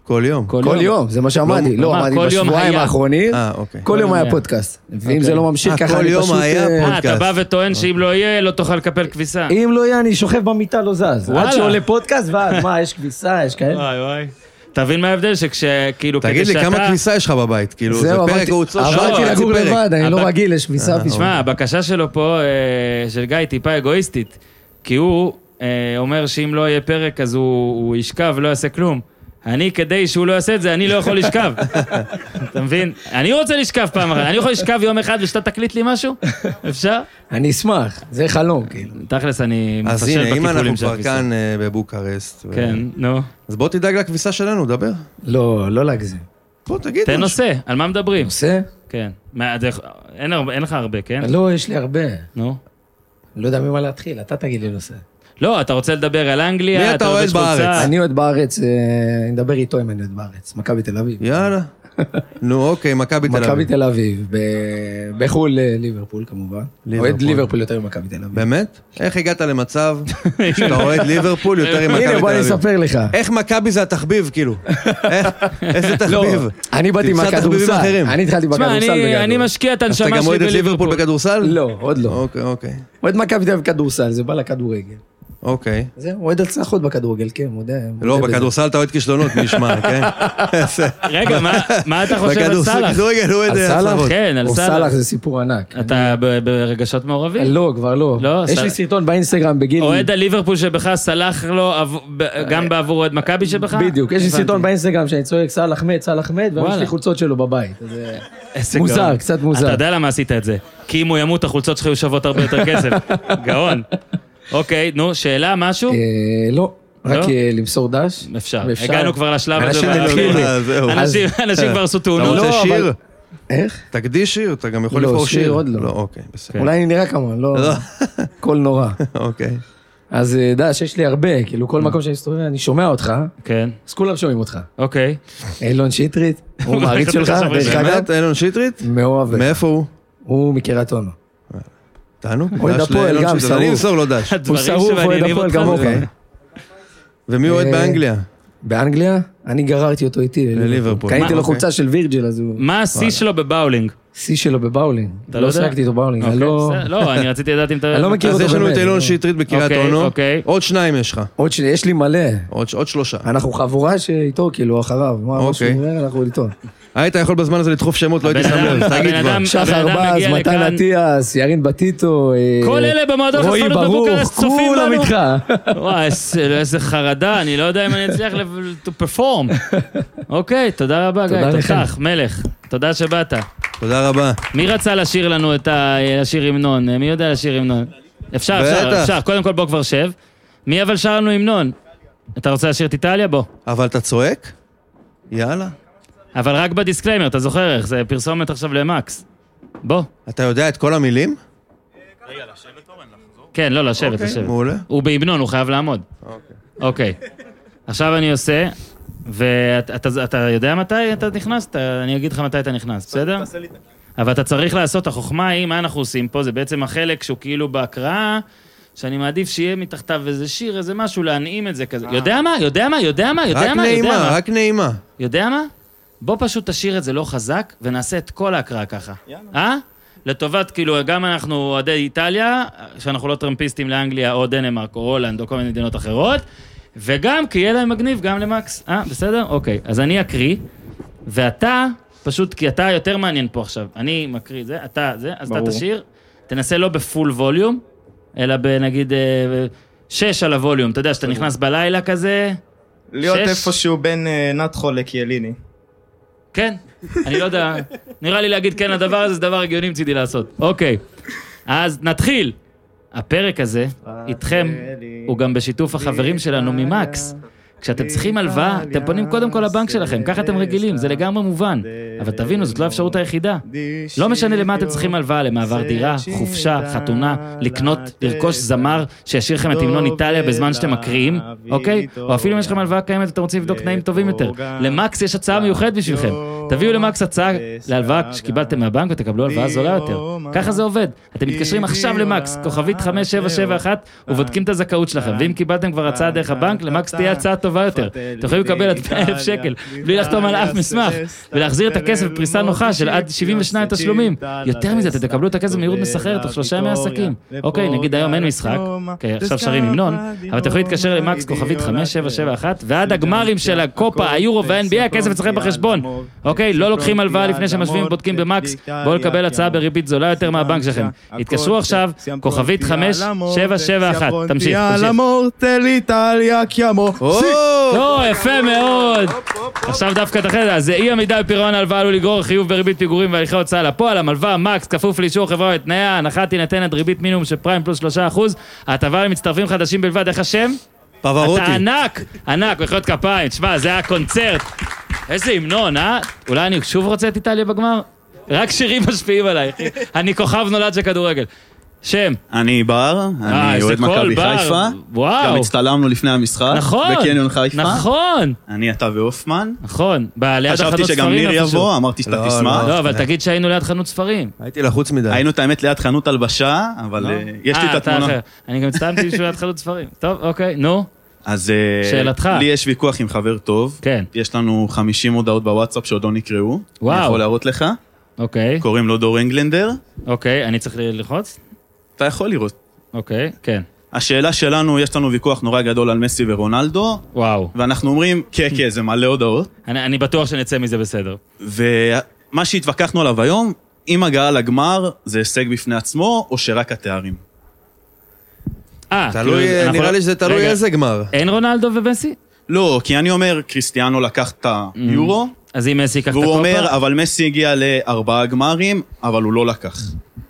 כל יום. כל יום, זה מה שאמרתי. לא, אמרתי בשבועיים האחרונים, אוקיי. כל יום היה פודקאסט. ואם זה לא ממשיך ככה, כל אני יום פשוט... היה פודקאסט. אתה בא וטוען שאם לא יהיה, לא תוכל לקפל כביסה. אם לא יהיה, אני שוכב במיטה, לא זז. עד שעולה פודקאסט, ואז מה, יש כביסה, יש כאלה? וואי וואי. תבין מה ההבדל שכשכאילו... תגיד לי, כמה כביסה יש לך בבית? כאילו, זה פרק הוא צור שעות. עברתי לגור לבד, אני לא רגיל, יש כביסה. תשמע, הבקשה שלו פה, של גיא, טיפה אגואיסטית. כי הוא אומר שאם לא יהיה פרק, אז הוא ישכב ולא יעשה כלום. אני, כדי שהוא לא יעשה את זה, אני לא יכול לשכב. אתה מבין? אני רוצה לשכב פעם אחת. אני יכול לשכב יום אחד ושאתה תקליט לי משהו? אפשר? אני אשמח, זה חלום, כאילו. תכלס, אני אז מפשל הנה, אם אנחנו בכיפולים של כבר הכביסה. כאן בבוקרשט. כן, נו. אז בוא תדאג לכביסה שלנו, דבר. לא להגזים. בוא תגיד תן נושא, על מה מדברים? נושא? כן. אין לך הרבה, כן? לא, יש לי הרבה. נו. לא יודע ממה להתחיל, אתה תגיד לי נושא. לא, אתה רוצה לדבר על אנגליה? מי אתה אוהד בארץ? אני אוהד בארץ, אני מדבר איתו אם אני אוהד בארץ, מכבי תל אביב. יאללה. נו, אוקיי, מכבי תל אביב. מכבי תל אביב, בחו"ל ליברפול כמובן. אוהד ליברפול יותר ממכבי תל אביב. באמת? איך הגעת למצב שאתה אוהד ליברפול יותר ממכבי תל אביב? הנה, בוא אני אספר לך. איך מכבי זה התחביב, כאילו? איזה תחביב? אני באתי מהכדורסל. אני התחלתי בכדורסל בגדול. אני משקיע את הנשמה אתה גם אוהד את ליברפול בכדורסל? לא, עוד לא. אוקיי. אוהד מכבי תל אביב בכדורסל, זה בא לכדורגל. אוקיי. זהו, אוהד הצלחות בכדורגל, כן, מודה. לא, בכדורסל אתה אוהד כישלונות, מי ישמע, כן? רגע, מה אתה חושב על סלאח? בכדורגל הוא אוהד הצלחות. כן, על סלאח. סלאח זה סיפור ענק. אתה ברגשות מעורבים? לא, כבר לא. יש לי סרטון באינסטגרם בגיל... אוהד הליברפול שבך סלאח לו גם בעבור אוהד מכבי שבך? בדיוק, יש לי סרטון באינסטגרם שאני צועק סלאח מת, סלאח מת, ויש לי חולצות שלו בבית. מוזר, קצת מוזר. אתה יודע למה עשית את זה? כי אם הוא ימות, החולצות שלך יהיו שוות הרבה יותר כסף. גאון. אוקיי, נו, שאלה, משהו? לא, רק למסור דש. אפשר. הגענו כבר לשלב הזה. אנשים כבר עשו אתה תאונות. רוצה שיר? איך? תקדיש שיר, אתה גם יכול לבחור שיר. שיר עוד לא. לא, אוקיי, בסדר. אולי אני נראה כמובן, לא... קול נורא. אוקיי. אז דש, יש לי הרבה, כאילו כל מקום שאני מסתובב, אני שומע אותך, כן. אז כולם שומעים אותך. אוקיי. אילון שטרית, הוא מעריץ שלך, דרך אגב. באמת, אילון שטרית? מאוהב. מאיפה הוא? הוא מקריית אונו. תענו? אוהד הפועל גם, שרוף. אני אמסור לו דש. הוא שרוף, אוהד הפועל כמוך. ומי אוהד באנגליה? באנגליה? אני גררתי אותו איתי לליברפול. קניתי לו חולצה של וירג'ל, אז הוא... מה השיא שלו בבאולינג? שיא שלו בבאולינג. לא שחקתי איתו באולינג. לא, אני רציתי לדעת אם אתה... אני לא מכיר אותו אז יש לנו באמת. את אילון שטרית בקריית אונו. עוד 2 יש לך. יש לי מלא. עוד 3. אנחנו חבורה שאיתו, כאילו, אחריו. מה שהוא אומר, אנחנו איתו. היית יכול בזמן הזה לדחוף שמות, לא הייתי שם לב. תגיד כבר. שחר בז, מתן אטיאס, ירין בטיטו, כל אלה במועדון רועי חשפנות בבוקרשט צופים כולם בנו. איתך. וואי, איזה חרדה, אני לא יודע אם אני אצליח to perform. אוקיי, תודה רבה גיא, תותח, מלך. תודה שבאת. תודה רבה. מי רצה לשיר לנו את השיר המנון? מי יודע לשיר המנון? אפשר. קודם כל בוא כבר שב. מי אבל שר לנו המנון? אתה רוצה לשיר את איטליה? בוא. אבל אתה צועק? יאללה. אבל רק בדיסקליימר, אתה זוכר איך? זה פרסומת עכשיו למקס. בוא. אתה יודע את כל המילים? רגע, לשבת אורן, לחזור? כן, לא, לשבת. מעולה. הוא בהמנון, הוא חייב לעמוד. אוקיי. עכשיו אני עושה, ואתה יודע מתי אתה נכנס? אני אגיד לך מתי אתה נכנס, בסדר? אבל אתה צריך לעשות, החוכמה היא, מה אנחנו עושים פה? זה בעצם החלק שהוא כאילו בהקראה, שאני מעדיף שיהיה מתחתיו איזה שיר, איזה משהו, להנעים את זה כזה. יודע מה? רק נעימה. יודע מה? בוא פשוט תשאיר את זה לא חזק, ונעשה את כל ההקראה ככה. לטובת, כאילו, גם אנחנו אוהדי איטליה, שאנחנו לא טרמפיסטים לאנגליה, או דנמרק, או הולנד, או כל מיני מדינות אחרות, וגם, כי יהיה להם מגניב, גם למקס. בסדר? אוקיי. אז אני אקריא, ואתה, פשוט, כי אתה יותר מעניין פה עכשיו. אני מקריא זה, אתה זה, אז אתה תשאיר, תנסה לא בפול ווליום, אלא בנגיד 6 על הווליום. אתה יודע, שאתה נכנס בלילה כזה, להיות איפשהו בין נתחו לקיאליני. כן, אני לא יודע, נראה לי להגיד כן לדבר הזה, זה דבר הגיוני מצידי לעשות. אוקיי, אז נתחיל. הפרק הזה, איתכם, הוא גם בשיתוף החברים שלנו ממקס. כשאתם צריכים הלוואה, אתם פונים קודם כל לבנק שלכם, ככה אתם רגילים, זה לגמרי מובן. אבל תבינו, זאת לא האפשרות היחידה. לא משנה למה אתם צריכים הלוואה, למעבר דירה, חופשה, חתונה, לקנות, לרכוש זמר שישאיר לכם את המנון איטליה בזמן שאתם מקריאים, אוקיי? או אפילו אם יש לכם הלוואה קיימת, אתם רוצים לבדוק תנאים טובים יותר. למקס יש הצעה מיוחדת בשבילכם. תביאו למקס הצעה להלוואה שקיבלתם מהבנק ותקבלו הלוואה זולה יותר. ככה זה עובד. אתם מתקשרים עכשיו למקס, כוכבית 5771, ובודקים את הזכאות שלכם. ואם קיבלתם כבר הצעה דרך הבנק, למקס תהיה הצעה טובה טובה יותר. אתם יכולים לקבל עד 100,000 שקל, בלי לחתום על אף מסמך, ולהחזיר את הכסף בפריסה נוחה של עד 72 תשלומים. יותר מזה, אתם תקבלו את הכסף במהירות מסחררת תוך 3 ימי עסקים. אוקיי, נגיד היום אין משחק, עכשיו שרים המנון, אבל אתם יכולים להתקשר למקס כוכבית 5771, ועד הגמרים של הקופה, היורו וה-NBA, הכסף אצלכם בחשבון. אוקיי, לא לוקחים הלוואה לפני שמשווים ובודקים במקס, בואו לקבל הצעה בריבית זולה יותר מהבנק שלכם. התקשרו עכשיו, כוכבית 5771. תמשיך. לא, יפה מאוד. עכשיו דווקא תחד, אז אי עמידה בפירעון ההלוואה עלול לגרור חיוב בריבית פיגורים והליכי הוצאה לפועל, המלווה מקס כפוף לאישור חברה ותנאיה, הנחה תינתנת ריבית מינימום של פריים פלוס 3%, ההטבה למצטרפים חדשים בלבד, איך השם? פברוטי. אתה ענק, ענק, מחיאות כפיים, תשמע, זה היה קונצרט. איזה המנון, אולי אני שוב רוצה את איטליה בגמר? רק שירים משפיעים עליי, אני כוכב נולד של כדורגל. שם. אני בר, אני אוהד מכבי חיפה. וואו. גם הצטלמנו לפני המשחק. נכון. בקניון חיפה. נכון. אני, אתה ואופמן. נכון. ליד החנות ספרים. חשבתי שגם ניר יבוא, אמרתי שאתה תשמח. לא, אבל תגיד שהיינו ליד חנות ספרים. הייתי לחוץ מדי. היינו את האמת ליד חנות הלבשה, אבל יש לי את התמונה. אני גם הצטלמתי ליד חנות ספרים. טוב, אוקיי, נו. אז שאלתך. לי יש ויכוח עם חבר טוב. כן. יש לנו 50 הודעות בוואטסאפ שעוד לא נקראו. וואו. אני יכול להראות לך. אוקיי. קוראים לו דור אנגלנדר. אוקיי, אני צריך ללחוץ? אתה יכול לראות. אוקיי, כן. השאלה שלנו, יש לנו ויכוח נורא גדול על מסי ורונלדו. וואו. ואנחנו אומרים, כן, זה מלא הודעות. אני בטוח שנצא מזה בסדר. ומה שהתווכחנו עליו היום, אם הגעה לגמר, זה הישג בפני עצמו, או שרק התארים. נראה לי שזה תלוי איזה גמר. אין רונלדו ומסי? לא, כי אני אומר, קריסטיאנו לקח את היורו. אז אם מסי ייקח את הקופה? והוא אומר, אבל מסי הגיע ל4 גמרים, אבל הוא לא לקח.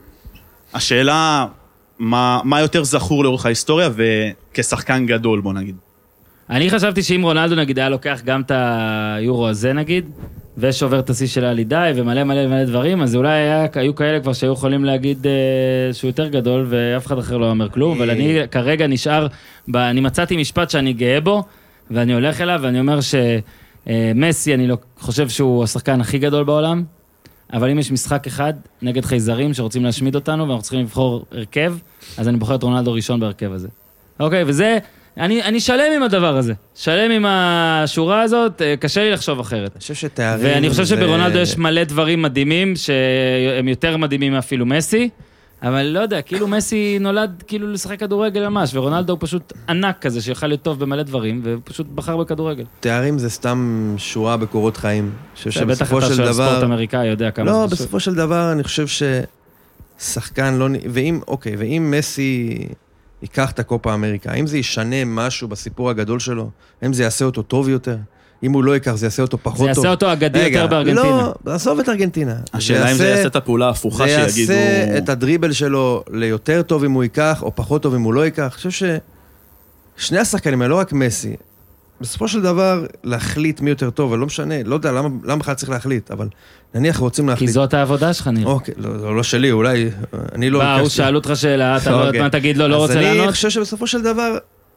השאלה, מה יותר זכור לאורך ההיסטוריה, וכשחקן גדול, בוא נגיד. אני חשבתי שאם רונלדו נגיד היה לוקח גם את היורו הזה נגיד, ושובר את השיא של הלידאי, ומלא מלא מלא דברים, אז אולי היו כאלה כבר שהיו יכולים להגיד שהוא יותר גדול, ואף אחד אחר לא אומר כלום, אבל אני כרגע נשאר, אני מצאתי משפט שאני גאה בו, ואני הולך אליו, ואני אומר שמסי, אני לא חושב שהוא השחקן הכי גדול בעולם, אבל אם יש משחק אחד נגד חייזרים שרוצים להשמיד אותנו, ואנחנו צריכים לבחור הרכב, אז אני בוחר את רונלדו ראשון בהרכב הזה. אוקיי, וזה, אני שלם עם הדבר הזה. שלם עם השורה הזאת, קשה לי לחשוב אחרת. אני חושב שתארים... ואני חושב שברונלדו יש מלא דברים מדהימים, שהם יותר מדהימים מאפילו מסי, אבל לא יודע, כאילו מסי נולד כאילו לשחק כדורגל ממש, ורונלדו הוא פשוט ענק כזה, שיוכל להיות טוב במלא דברים, ופשוט בחר בכדורגל. תארים זה סתם שורה בקורות חיים. בטח אתה של ספורט אמריקאי יודע כמה זה חשוב. לא, בסופו של דבר אני חושב ששחקן לא... ואם מסי ייקח את הקופה אמריקה, האם זה ישנה משהו בסיפור הגדול שלו? האם זה יעשה אותו טוב יותר? אם הוא לא ייקח, זה יעשה אותו פחות טוב. זה יעשה אותו אגדי יותר בארגנטינה. לא, עזוב את ארגנטינה. השאלה אם זה יעשה את הפעולה ההפוכה שיגידו... זה יעשה את הדריבל שלו ליותר טוב אם הוא ייקח, או פחות טוב אם הוא לא ייקח. אני חושב ששני השחקנים, לא רק מסי, בסופו של דבר להחליט מי יותר טוב, ולא משנה, לא יודע למה בכלל צריך להחליט, אבל נניח רוצים להחליט. כי זאת העבודה שלך, נראה. אוקיי, לא שלי, אולי, אני לא... באו, שאלו אותך שאלה, אתה לא יודעת מה תגיד, לא רוצה לענות? אז אני חושב שבסופו של דבר...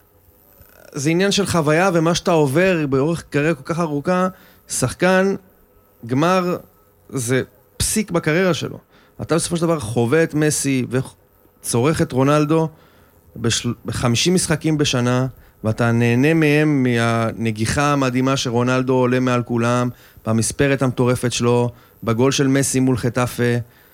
זה עניין של חוויה, ומה שאתה עובר באורך קריירה כל כך ארוכה, שחקן, גמר, זה פסיק בקריירה שלו. אתה בסופו של דבר חווה את מסי וצורך את רונלדו ב50 משחקים בשנה, ואתה נהנה מהם מהנגיחה המדהימה שרונלדו עולה מעל כולם, במספרת המטורפת שלו, בגול של מסי מול חטאפה,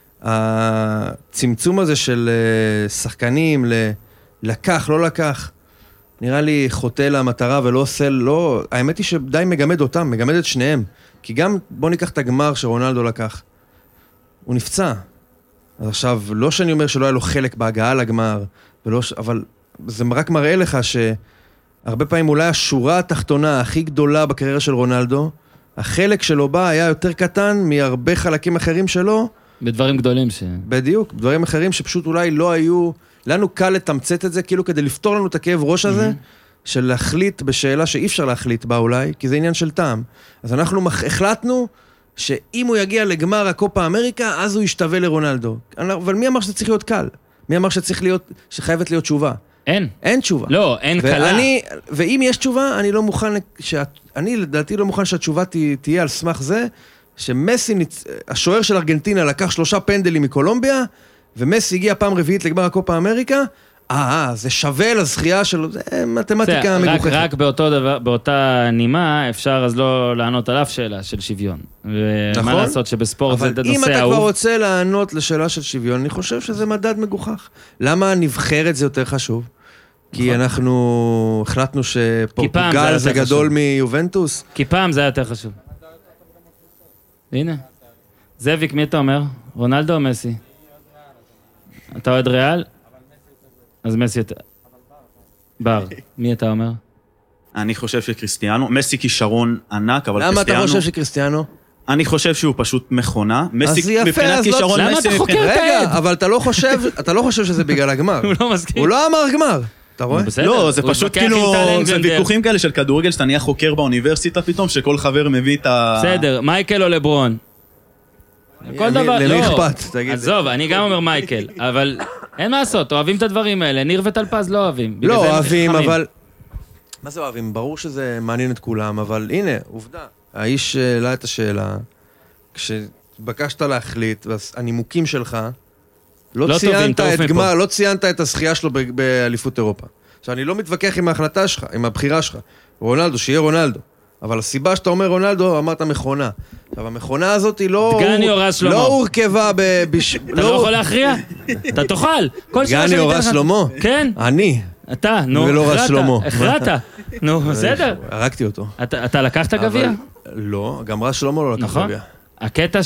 הצמצום הזה של שחקנים, לקח, לא לקח, נראה לי חוטא למטרה ולא עושה, לא, האמת היא שדי מגמד אותם, מגמד את שניהם. כי גם, בוא ניקח את הגמר שרונלדו לקח. הוא נפצע. אז עכשיו, לא שאני אומר שלא היה לו חלק בהגעה לגמר, אבל זה רק מראה לך שהרבה פעמים אולי השורה התחתונה הכי גדולה בקריירה של רונלדו, החלק שלו בה היה יותר קטן מהרבה חלקים אחרים שלו. בדברים גדולים בדיוק, דברים אחרים שפשוט אולי לא היו... לנו קל לתמצת את זה, כאילו כדי לפתור לנו את הכאב ראש הזה, של להחליט בשאלה שאי אפשר להחליט בה אולי, כי זה עניין של טעם. אז אנחנו החלטנו שאם הוא יגיע לגמר הקופה אמריקה, אז הוא ישתווה לרונלדו. אבל מי אמר שזה צריך להיות קל? מי אמר שחייבת להיות תשובה? אין תשובה. לא, אין קלה. ואם יש תשובה, אני לא מוכן, אני לדעתי לא מוכן שהתשובה תהיה על סמך זה, שמסי, השוער של ארגנטינה לקח 3 פנדלים מקולומביה, ומסי הגיע פעם רביעית לגמר הקופה אמריקה, זה שווה לזכייה שלו, זה מתמטיקה מגוחכת. רק באותה נימה, אפשר אז לא לענות על אף שאלה של שוויון. ומה לעשות שבספורט זה נושא אהוב. אבל אם אתה כבר רוצה לענות לשאלה של שוויון, אני חושב שזה מדד מגוחך. למה נבחרת זה יותר חשוב? כי אנחנו החלטנו שפורטוגל זה גדול מיובנטוס. כי פעם זה היה יותר חשוב. הנה. זאביק, מי אתה אומר? רונלדו או מסי? אתה אוהד ריאל? אז מסי אתה... בר, מי אתה אומר? אני חושב שקריסטיאנו, מסי כישרון ענק, אבל למה קריסטיאנו... אתה חושב שקריסטיאנו? אני חושב שהוא פשוט מכונה. אז יפה, מבחינת אז כישרון למה מסי... אתה חוקר את העד? רגע, אבל אתה לא חושב שזה בגלל הגמר. הוא לא מסכים. הוא לא אמר גמר. אתה רואה? לא, זה פשוט כאילו, זה ויכוחים כאלה של כדורגל, שאתה נהיה חוקר באוניברסיטה פתאום, שכל חבר מביא את ה... בסדר, מייקל או לברון? כל דבר, למי לא. אכפת? תגיד. עזוב, אני גם אומר מייקל, אבל אין מה לעשות, אוהבים את הדברים האלה, ניר וטלפז לא אוהבים. לא אוהבים, אבל... מה זה אוהבים? ברור שזה מעניין את כולם, אבל הנה, עובדה. האיש העלה את השאלה, כשבקשת להחליט, הנימוקים שלך, לא ציינת את הזכייה שלו באליפות אירופה. עכשיו, אני לא מתווכח עם ההחלטה שלך, עם הבחירה שלך. רונלדו, שיהיה רונלדו. אבל הסיבה שאתה אומר רונלדו, אמרת מכונה. עכשיו, המכונה הזאת היא לא... דגני או רז שלמה. לא הורכבה אתה לא יכול להכריע? אתה תאכל. דגני או רז שלמה? כן. אני. אתה, נו, ולא רז שלמה. הכרעת. נו, בסדר. הרגתי אותו. אתה לקחת גביע? לא, גם רז שלמה לא לקח גביע. הקטע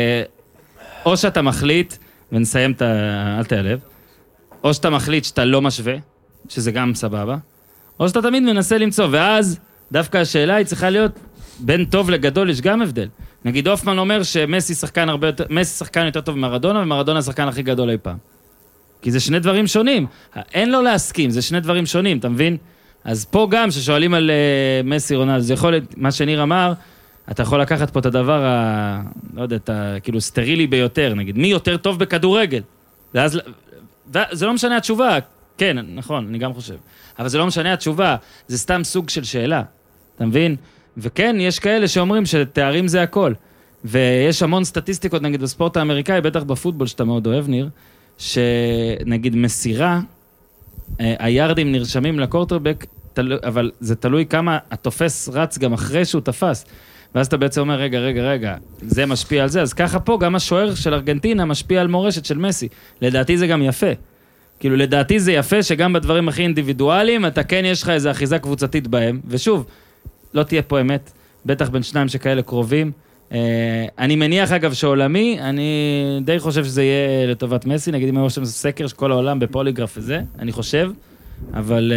או שאתה מחליט, ונסיים את אל תיעלב, או שאתה מחליט שאתה לא משווה, שזה גם סבבה, או שאתה תמיד מנסה למצוא, ואז דווקא השאלה היא צריכה להיות, בין טוב לגדול יש גם הבדל. נגיד אופמן אומר שמסי שחקן יותר טוב ממרדונה, ומרדונה השחקן הכי גדול אי פעם. כי זה שני דברים שונים. אין לו להסכים, זה שני דברים שונים, אתה מבין? אז פה גם, ששואלים על מסי רונלדו, זה יכול להיות, מה שניר אמר, אתה יכול לקחת פה את הדבר, לא יודע, כאילו סטרילי ביותר, נגיד, מי יותר טוב בכדורגל? ואז, זה לא משנה התשובה, כן, נכון, אני גם חושב. אבל זה לא משנה התשובה, זה סתם סוג של שאלה, אתה מבין? וכן, יש כאלה שאומרים שתארים זה הכל. ויש המון סטטיסטיקות, נגיד, בספורט האמריקאי, בטח בפוטבול שאתה מאוד אוהב, ניר, שנגיד מסירה, היארדים נרשמים לקורטרבק, אבל זה תלוי כמה התופס רץ גם אחרי שהוא תפס. ואז אתה בעצם אומר, רגע, זה משפיע על זה, אז ככה פה גם השוער של ארגנטינה משפיע על מורשת של מסי. לדעתי זה גם יפה. כאילו, לדעתי זה יפה שגם בדברים הכי אינדיבידואליים, אתה כן יש לך איזו אחיזה קבוצתית בהם, ושוב, לא תהיה פה אמת, בטח בין שניים שכאלה קרובים. אני מניח אגב שעולמי, אני די חושב שזה יהיה לטובת מסי, נגיד אם היה שם סקר שכל העולם בפוליגרף וזה, אני חושב, אבל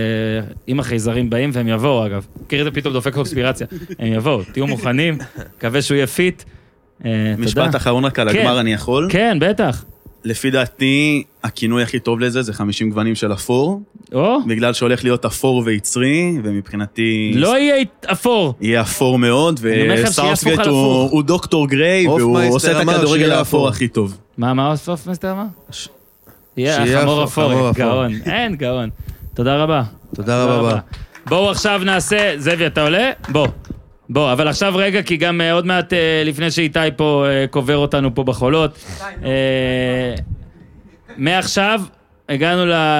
אם החייזרים באים והם יבואו אגב, מכיר את פתאום דופק קונספירציה, הם יבואו, תהיו מוכנים, מקווה שהוא יהיה פיט. משפט אחרון רק על הגמר אני יכול? כן, בטח. לפי דעתי, הכינוי הכי טוב לזה זה 50 גוונים של אפור, בגלל שהולך להיות אפור ויצרי, ומבחינתי... לא יהיה אפור. יהיה אפור מאוד, וסארסגייט הוא דוקטור גריי, והוא עושה את הכדורגל האפור הכי טוב. מה אופמייסטר אמר? יהיה החמור אפור, גאון. אין גאון. תודה רבה. תודה רבה. בואו עכשיו נעשה... זאבי, אתה עולה? בוא, אבל עכשיו רגע, כי גם עוד מעט לפני שאיתי פה קובר אותנו פה בחולות. מעכשיו הגענו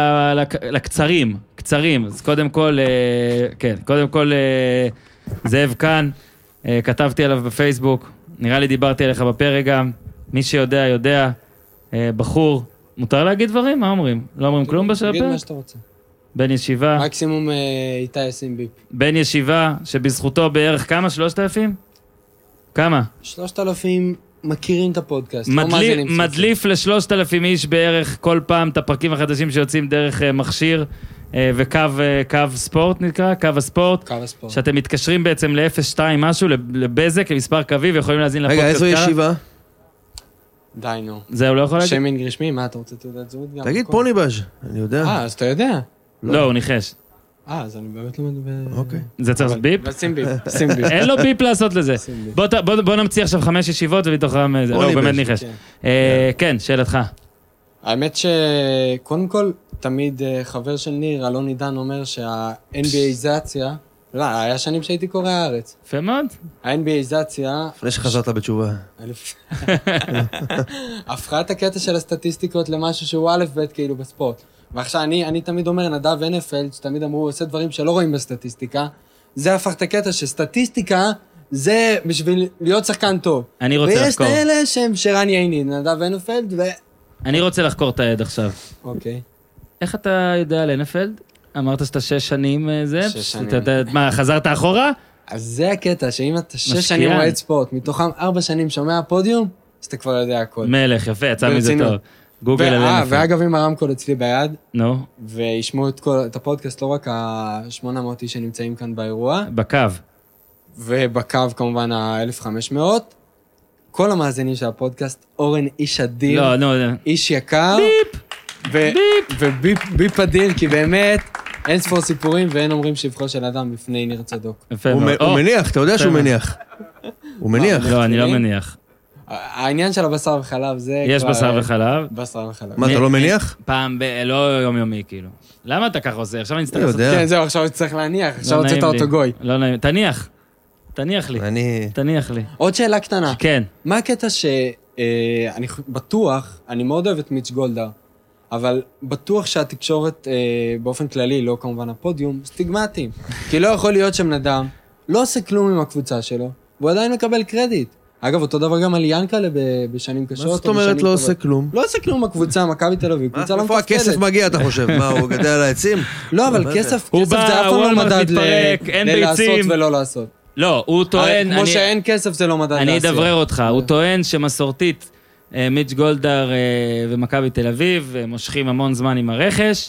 לקצרים, אז קודם כל, זאב כאן, כתבתי עליו בפייסבוק, נראה לי דיברתי עליך בפרק גם, מי שיודע, יודע, בחור, מותר להגיד דברים? מה אומרים? לא אומרים כלום בשביל הפרק? תגיד מה שאתה רוצה. בן ישיבה. מקסימום איתי ישים ביפ. בן ישיבה, שבזכותו בערך כמה? 3,000? כמה? 3,000 מכירים את הפודקאסט. מדליף ל3,000 איש בערך כל פעם את הפרקים החדשים שיוצאים דרך מכשיר וקו ספורט נקרא, קו הספורט. שאתם מתקשרים בעצם ל-02 משהו, לבזק, למספר קווי, ויכולים להזין לפודקאסט. רגע, איזו ישיבה? די, נו. זהו, לא יכול להגיד? שיימינג רשמי, מה אתה רוצה תעודת זהות גם? תגיד פוניבז', אני יודע. אז אתה יודע. לא, הוא ניחש. אז אני באמת לא מדבר... אוקיי. זה צריך לעשות ביפ? שים ביפ. אין לו ביפ לעשות לזה. בוא נמציא עכשיו 5 ישיבות ומתוכם... לא, הוא באמת ניחש. כן, שאלתך. האמת שקודם כל, תמיד חבר של ניר, אלון עידן, אומר שה-NBAיזציה... לא, היה שנים שהייתי קורא הארץ. יפה מאוד. ה-NBAיזציה... לפני שחזרת בתשובה. הפכה את הקטע של הסטטיסטיקות למשהו שהוא א' ב' כאילו בספורט. ועכשיו אני תמיד אומר, נדב הנפלד, שתמיד אמרו, הוא עושה דברים שלא רואים בסטטיסטיקה, זה הפך את הקטע שסטטיסטיקה זה בשביל להיות שחקן טוב. אני רוצה לחקור. ויש כאלה שהם שרן ייני, נדב הנפלד אני רוצה לחקור את העד עכשיו. אוקיי. איך אתה יודע על הנפלד? אמרת שאתה 6 שנים זה? 6 שנים. מה, חזרת אחורה? אז זה הקטע, שאם אתה 6 שנים אוהד ספורט, מתוכם 4 שנים שומע פודיום, אז אתה כבר יודע הכל. מלך, יפה, יצא מזה טוב. גוגל על הנפלד. ואגב, עם הרמקול אצלי ביד, נו. וישמעו את הפודקאסט, לא רק ה-800 איש שנמצאים כאן באירוע. בקו. ובקו כמובן ה-1500. כל המאזינים של הפודקאסט, אורן איש אדיר. לא, איש יקר. ביפ! וביפ אדיר, כי באמת אין ספור סיפורים ואין אומרים שבחו של אדם בפני ניר צדוק. הוא מניח, אתה יודע שהוא מניח. הוא מניח. לא, אני לא מניח. העניין של הבשר וחלב זה יש בשר וחלב. בשר וחלב. מה, אתה לא מניח? פעם, לא יומיומי כאילו. למה אתה ככה עושה? עכשיו אני אצטרך לעשות. כן, זהו, עכשיו צריך להניח. עכשיו הוצאת אותו גוי. לא נעים. תניח לי. תניח לי. עוד שאלה קטנה. כן. מה הקטע שאני בטוח, אני מאוד אוהב את מיץ' גולדהר, אבל בטוח שהתקשורת באופן כללי, לא כמובן הפודיום, סטיגמטיים. כי לא יכול להיות שם אדם, לא עושה כלום עם הקבוצה שלו, והוא עדיין מקבל קרדיט. אגב, אותו דבר גם על ינקלה בשנים קשות. מה זאת אומרת לא עושה כלום? לא עושה כלום הקבוצה, מכבי תל אביב. קבוצה לא איפה הכסף מגיע, אתה חושב? מה, הוא גדל על העצים? לא, אבל כסף זה אף פעם לא מדד ללעשות ולא לעשות. לא, הוא טוען... כמו שאין כסף זה לא מדד לעשייה. אני אדברר אותך, הוא טוען שמסורתית מיץ' גולדהר ומכבי תל אביב מושכים המון זמן עם הרכש,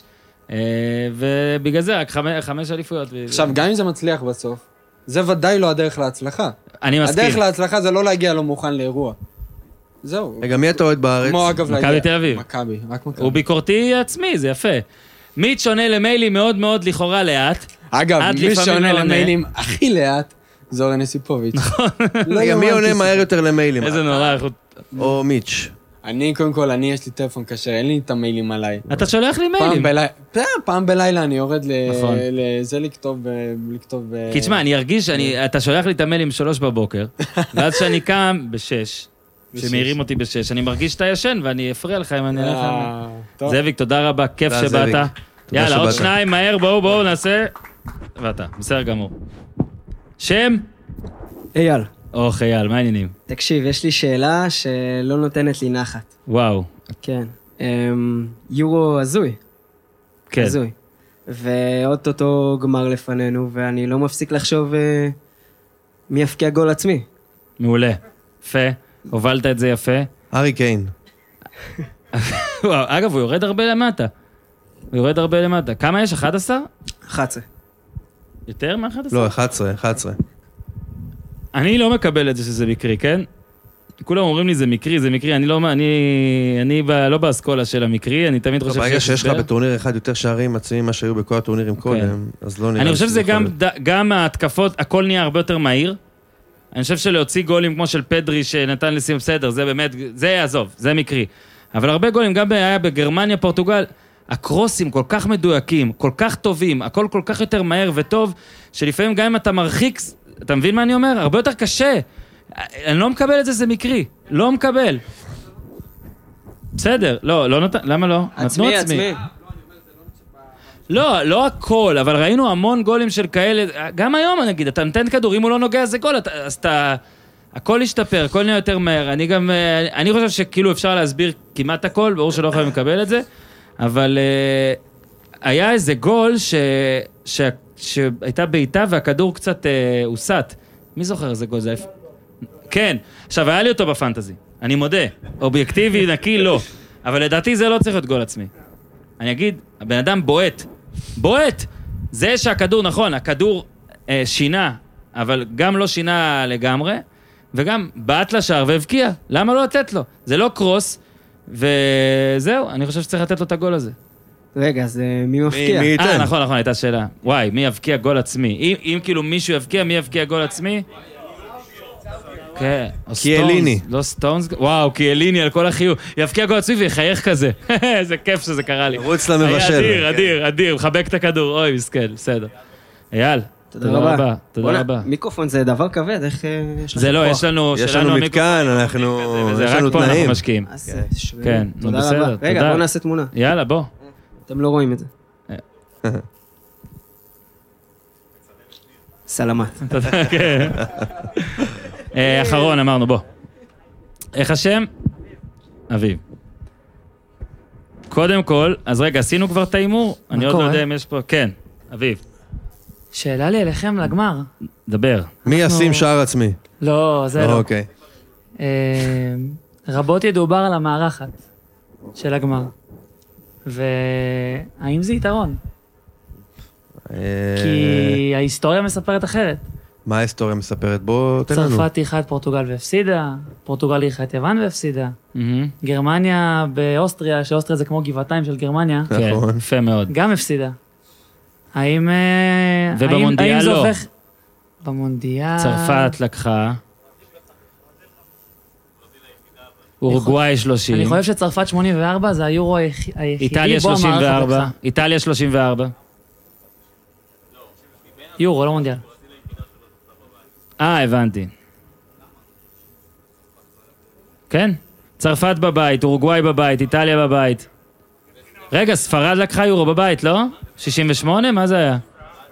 ובגלל זה רק 5 אליפויות. עכשיו, גם אם זה מצליח בסוף, זה ודאי לא הדרך להצלחה. אני מסכים. הדרך להצלחה זה לא להגיע לא מוכן לאירוע. זהו. רגע, מי אתה אוהד בארץ? כמו אגב להגיע. מכבי תל אביב. מכבי, רק מכבי. הוא ביקורתי עצמי, זה יפה. מיץ' שונה למיילים מאוד מאוד לכאורה לאט. אגב, מי שונה למיילים הכי לאט, זה אורן יסיפוביץ'. נכון. רגע, מי עונה מהר יותר למיילים? איזה נורא. או מיץ'. אני, קודם כל, יש לי טלפון קשה, אין לי את המיילים עליי. אתה שולח לי מיילים. פעם בלילה אני יורד לזה לכתוב... כי תשמע, אני ארגיש, אתה שולח לי את המיילים 3 בבוקר, ואז שאני קם ב-6, שמעירים אותי ב-6, אני מרגיש שאתה ישן, ואני אפריע לך אם אני אלך... זאביק, תודה רבה, כיף שבאת. יאללה, עוד 2, מהר, בואו נעשה... ואתה, בסדר גמור. שם? אייל. אייל, מה העניינים? תקשיב, יש לי שאלה שלא נותנת לי נחת. וואו. כן. יורו הזוי. כן. הזוי. ואוטוטו גמר לפנינו, ואני לא מפסיק לחשוב מי יפקיע גול עצמי. מעולה. יפה. הובלת את זה יפה. ארי קיין. אגב, הוא יורד הרבה למטה. כמה יש? 11? 11. יותר מ-11? לא, 11. אני לא מקבל את זה שזה מקרי, כן? כולם אומרים לי זה מקרי, אני לא באסכולה של המקרי, אני תמיד חושב ברגע שיש לך בטורניר אחד יותר שערים עצמיים ממה שהיו בכל הטורנירים קודם, אז לא נראה. אני חושב שזה גם ההתקפות, הכל נהיה הרבה יותר מהיר. אני חושב שלהוציא גולים כמו של פדרי שנתן לשים בסדר, זה באמת, זה יעזוב, זה מקרי. אבל הרבה גולים, גם היה בגרמניה, פורטוגל, הקרוסים כל כך מדויקים, כל כך טובים, הכל כל כך יותר מהר וטוב, שלפעמים גם אם אתה מרחיק, אתה מבין מה אני אומר? הרבה יותר קשה. אני לא מקבל את זה, זה מקרי. לא מקבל. בסדר, לא נתן, למה לא? עצמי. לא הכל, אבל ראינו המון גולים של כאלה, גם היום נגיד, אתה נותן כדור, אם הוא לא נוגע זה גול, אז אתה, הכל ישתפר, הכל נהיה יותר מהר. אני חושב שכאילו אפשר להסביר כמעט הכל, ברור שלא יכולים לקבל את זה, אבל היה איזה גול שהייתה בעיטה והכדור קצת הוסט. מי זוכר איזה גול זה? כן, עכשיו היה לי אותו בפנטזי, אני מודה, אובייקטיבי, נקי, לא, אבל לדעתי זה לא צריך להיות גול עצמי. אני אגיד, הבן אדם בועט, זה שהכדור, נכון, הכדור שינה, אבל גם לא שינה לגמרי, וגם בעט לשער והבקיע, למה לא לתת לו? זה לא קרוס, וזהו, אני חושב שצריך לתת לו את הגול הזה. רגע, אז מי מפקיע? מי ייתן? נכון, הייתה שאלה. וואי, מי יבקיע גול עצמי? אם כאילו מישהו יבקיע, מי יבקיע גול עצמי? כן. קיאליני. לא סטונס, וואו, קיאליני על כל החיוך. יבקיע גול עצמי ויחייך כזה. איזה כיף שזה קרה לי. רוץ למבשל. אדיר, מחבק את הכדור. אוי, מסכן, בסדר. אייל, תודה רבה. תודה רבה. מיקרופון זה דבר כבד, איך יש לך פה? זה לא, יש לנו מתקן, יש לנו רק פה אנחנו תנאים. משקיעים. אז כן, תודה רבה. רגע, בוא נעשה תמונה. יאללה, בוא. אתם לא רואים את זה. סלמת. כן. אחרון, אמרנו, בוא. איך השם? אביב. קודם כל, אז רגע, עשינו כבר את האימור? אני עוד לא יודע אם יש פה... כן, אביב. שאלה לי אליכם לגמר. דבר. מי ישים שער עצמי? לא, זה לא. אוקיי. רבות ידובר על המערכת של הגמר. והאם זה יתרון? כי ההיסטוריה מספרת אחרת. מה ההיסטוריה מספרת? בוא תן לנו. צרפת איחה את פורטוגל והפסידה, פורטוגל איחה את יוון והפסידה. גרמניה באוסטריה, שאוסטריה זה כמו גבעתיים של גרמניה. כן, יפה מאוד. גם הפסידה. האם... ובמונדיאל לא. במונדיאל... צרפת לקחה. אורוגוואי 30. אני חושב שצרפת 84 זה היורו היחידי. איטליה 34. איטליה 34. יורו, לא מונדיאל. הבנתי. כן? צרפת בבית, אורוגוואי בבית, איטליה בבית. רגע, ספרד לקחה יורו בבית, לא? 68? מה זה היה?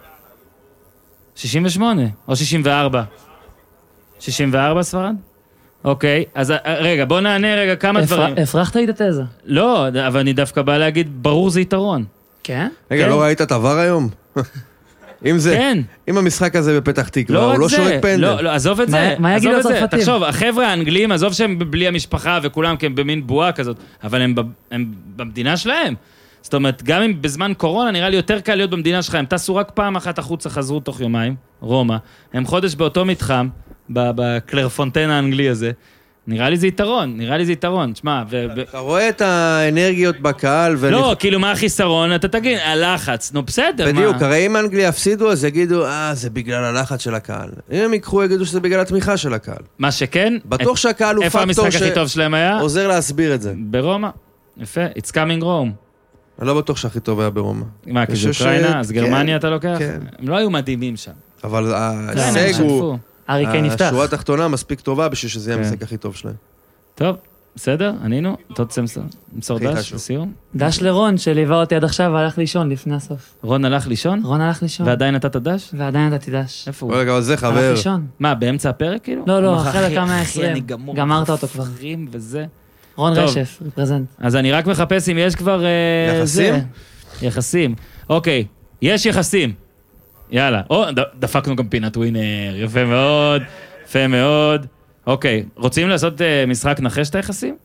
68 או 64? 64 ספרד? אוקיי, אז רגע, בוא נענה רגע כמה דברים. הפרחת לי את התזה. לא, אבל אני דווקא בא להגיד, ברור זה יתרון. כן? רגע, לא ראית את עבר היום? אם זה, כן. אם המשחק הזה בפתח תקווה, הוא לא שורק פנדל. לא, עזוב את זה. מה יגידו הצרפתים? תחשוב, החבר'ה האנגלים, עזוב שהם בלי המשפחה וכולם כי הם במין בועה כזאת, אבל הם במדינה שלהם. זאת אומרת, גם אם בזמן קורונה נראה לי יותר קל להיות במדינה שלך, הם טסו רק פעם אחת החוצה, חזרו תוך יומיים, רומא, הם חודש באותו מתחם, בקלרפונטן האנגלי הזה, נראה לי זה יתרון, תשמע, אתה רואה את האנרגיות בקהל, לא, כאילו מה החיסרון, אתה תגיד, הלחץ, נו בסדר, מה? בדיוק, הרי אם אנגליה יפסידו, אז יגידו, זה בגלל הלחץ של הקהל. אם הם יקחו, יגידו שזה בגלל התמיכה של הקהל. מה שכן, בטוח שהקהל הוא פקטור איפה המשחק הכי טוב שלהם היה? עוזר להסביר את זה. ברומא, יפה, it's coming Rome. אני לא בטוח שהכי טוב היה ברומא. מה, כי זה אוקראינה, אז גרמניה אתה לוקח? הם לא היו מדהימים שם. אבל ההישג הוא... אריקן נפתח. השורה התחתונה מספיק טובה בשביל שזה יהיה המשחק הכי טוב שלהם. טוב, בסדר, ענינו. אתה רוצה למסור דש לסיום? דש לרון, שליווה אותי עד עכשיו והלך לישון לפני הסוף. רון הלך לישון? רון הלך לישון. ועדיין נתת דש? ועדיין נתתי דש. איפה הוא? רגע, אבל זה חבר. הלך לישון. מה, באמצע הפרק כאילו? לא, אחרי דקה 120. אני גמור. גמרת אותו כבר. וזה. רון רשף, רפרזנט. אז אני רק מחפש אם יש כבר... יחסים? יחסים. אוקיי, יש יחסים. יאללה. דפקנו גם פינת ווינר. יפה מאוד. יפה מאוד. אוקיי, רוצים לעשות משחק נחש את היחסים?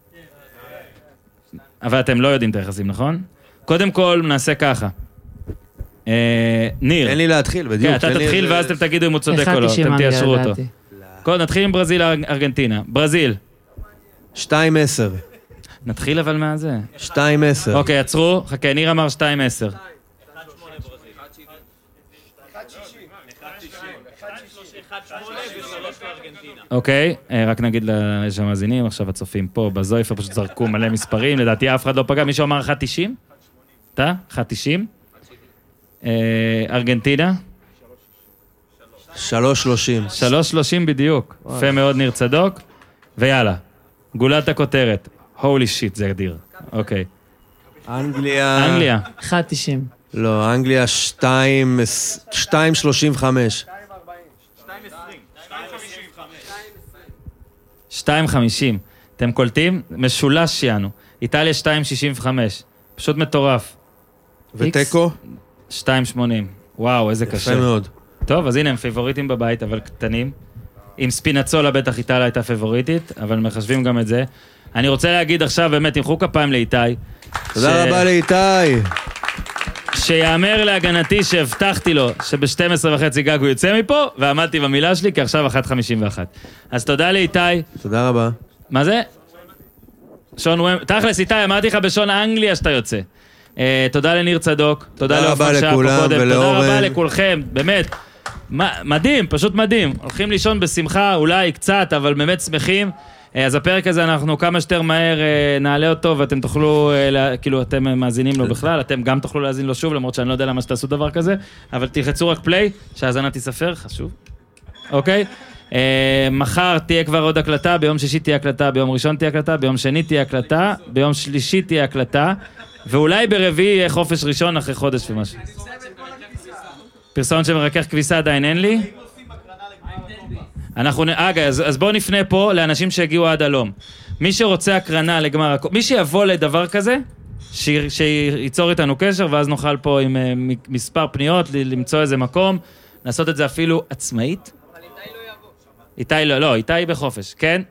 אבל אתם לא יודעים את היחסים, נכון? קודם כל, נעשה ככה. ניר. תן לי להתחיל, בדיוק. כן, אתה תתחיל ואז אתם תגידו אם הוא צודק או לא. אתם תיישרו אותו. קודם, נתחיל עם ברזיל ארגנטינה. ברזיל. 2-10. נתחיל אבל מה זה? 2-10. אוקיי, עצרו. חכה, ניר אמר 2-10. אוקיי, רק נגיד למאזינים, עכשיו הצופים פה בזויפה, פשוט זרקו מלא מספרים, לדעתי אף אחד לא פגע, מישהו אמר 1.90? אתה? 1.90? ארגנטינה? 3.30. 3.30 בדיוק, יפה מאוד ניר צדוק, ויאללה, גולת הכותרת, הולי שיט, זה אדיר, אוקיי. אנגליה. 1.90. לא, אנגליה 2.35. 2.50. אתם קולטים? משולש שיענו. איטליה 2.65. פשוט מטורף. וטקו? 2.80. וואו, איזה קשה. יפה מאוד. טוב, אז הנה, הם פיבוריטים בבית, אבל קטנים. עם ספינצולה בטח איטליה הייתה פיבוריטית, אבל מחשבים גם את זה. אני רוצה להגיד עכשיו, באמת, תמחאו כפיים לאיתי. תודה רבה לאיתי. שיאמר להגנתי שהבטחתי לו שב-12:30 גג הוא יוצא מפה, ועמדתי במילה שלי, כי עכשיו 1:51. אז תודה לאיתי. תודה רבה. מה זה? שון וומבלי. תכלס, איתי, אמרתי לך בשון אנגליה שאתה יוצא. תודה לניר צדוק. תודה רבה לכולם ולאורן. תודה רבה לכולכם, באמת. מדהים, פשוט מדהים. הולכים לישון בשמחה, אולי קצת, אבל באמת שמחים. אז הפרק הזה אנחנו כמה שיותר מהר נעלה אותו, ואתם תוכלו, כאילו אתם מאזינים לו בכלל, אתם גם תוכלו להאזין לו שוב, למרות שאני לא יודע למה שתעשו דבר כזה, אבל תלחצו רק פליי, שהאזנה תספר, חשוב. אוקיי? מחר תהיה כבר עוד הקלטה, ביום שישי תהיה הקלטה, ביום ראשון תהיה הקלטה, ביום שני תהיה הקלטה, ביום שלישי תהיה הקלטה, ואולי ברביעי יהיה חופש ראשון אחרי חודש ומשהו. פרסומת שמרכך כביסה עדיין אין לי. אז בואו נפנה פה לאנשים שהגיעו עד הלום. מי שרוצה הקרנה לגמר הקופה, מי שיבוא לדבר כזה, שיצור איתנו קשר, ואז נוכל פה עם מספר פניות, למצוא איזה מקום, לעשות את זה אפילו עצמאית. אבל איתי לא יבוא. איתי בחופש, כן?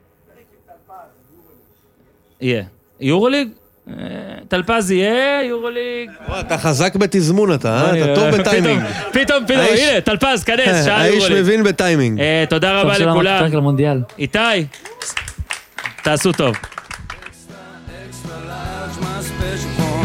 יהיה. יורוליג? טלפז יהיה, יורוליג. אתה חזק בתזמון אתה טוב בטיימינג. פתאום, הנה, טלפז, כנס, שעה יורוליג. האיש מבין בטיימינג. תודה רבה לכולם. פרק למונדיאל. איתי, תעשו טוב. Extra large, my special form.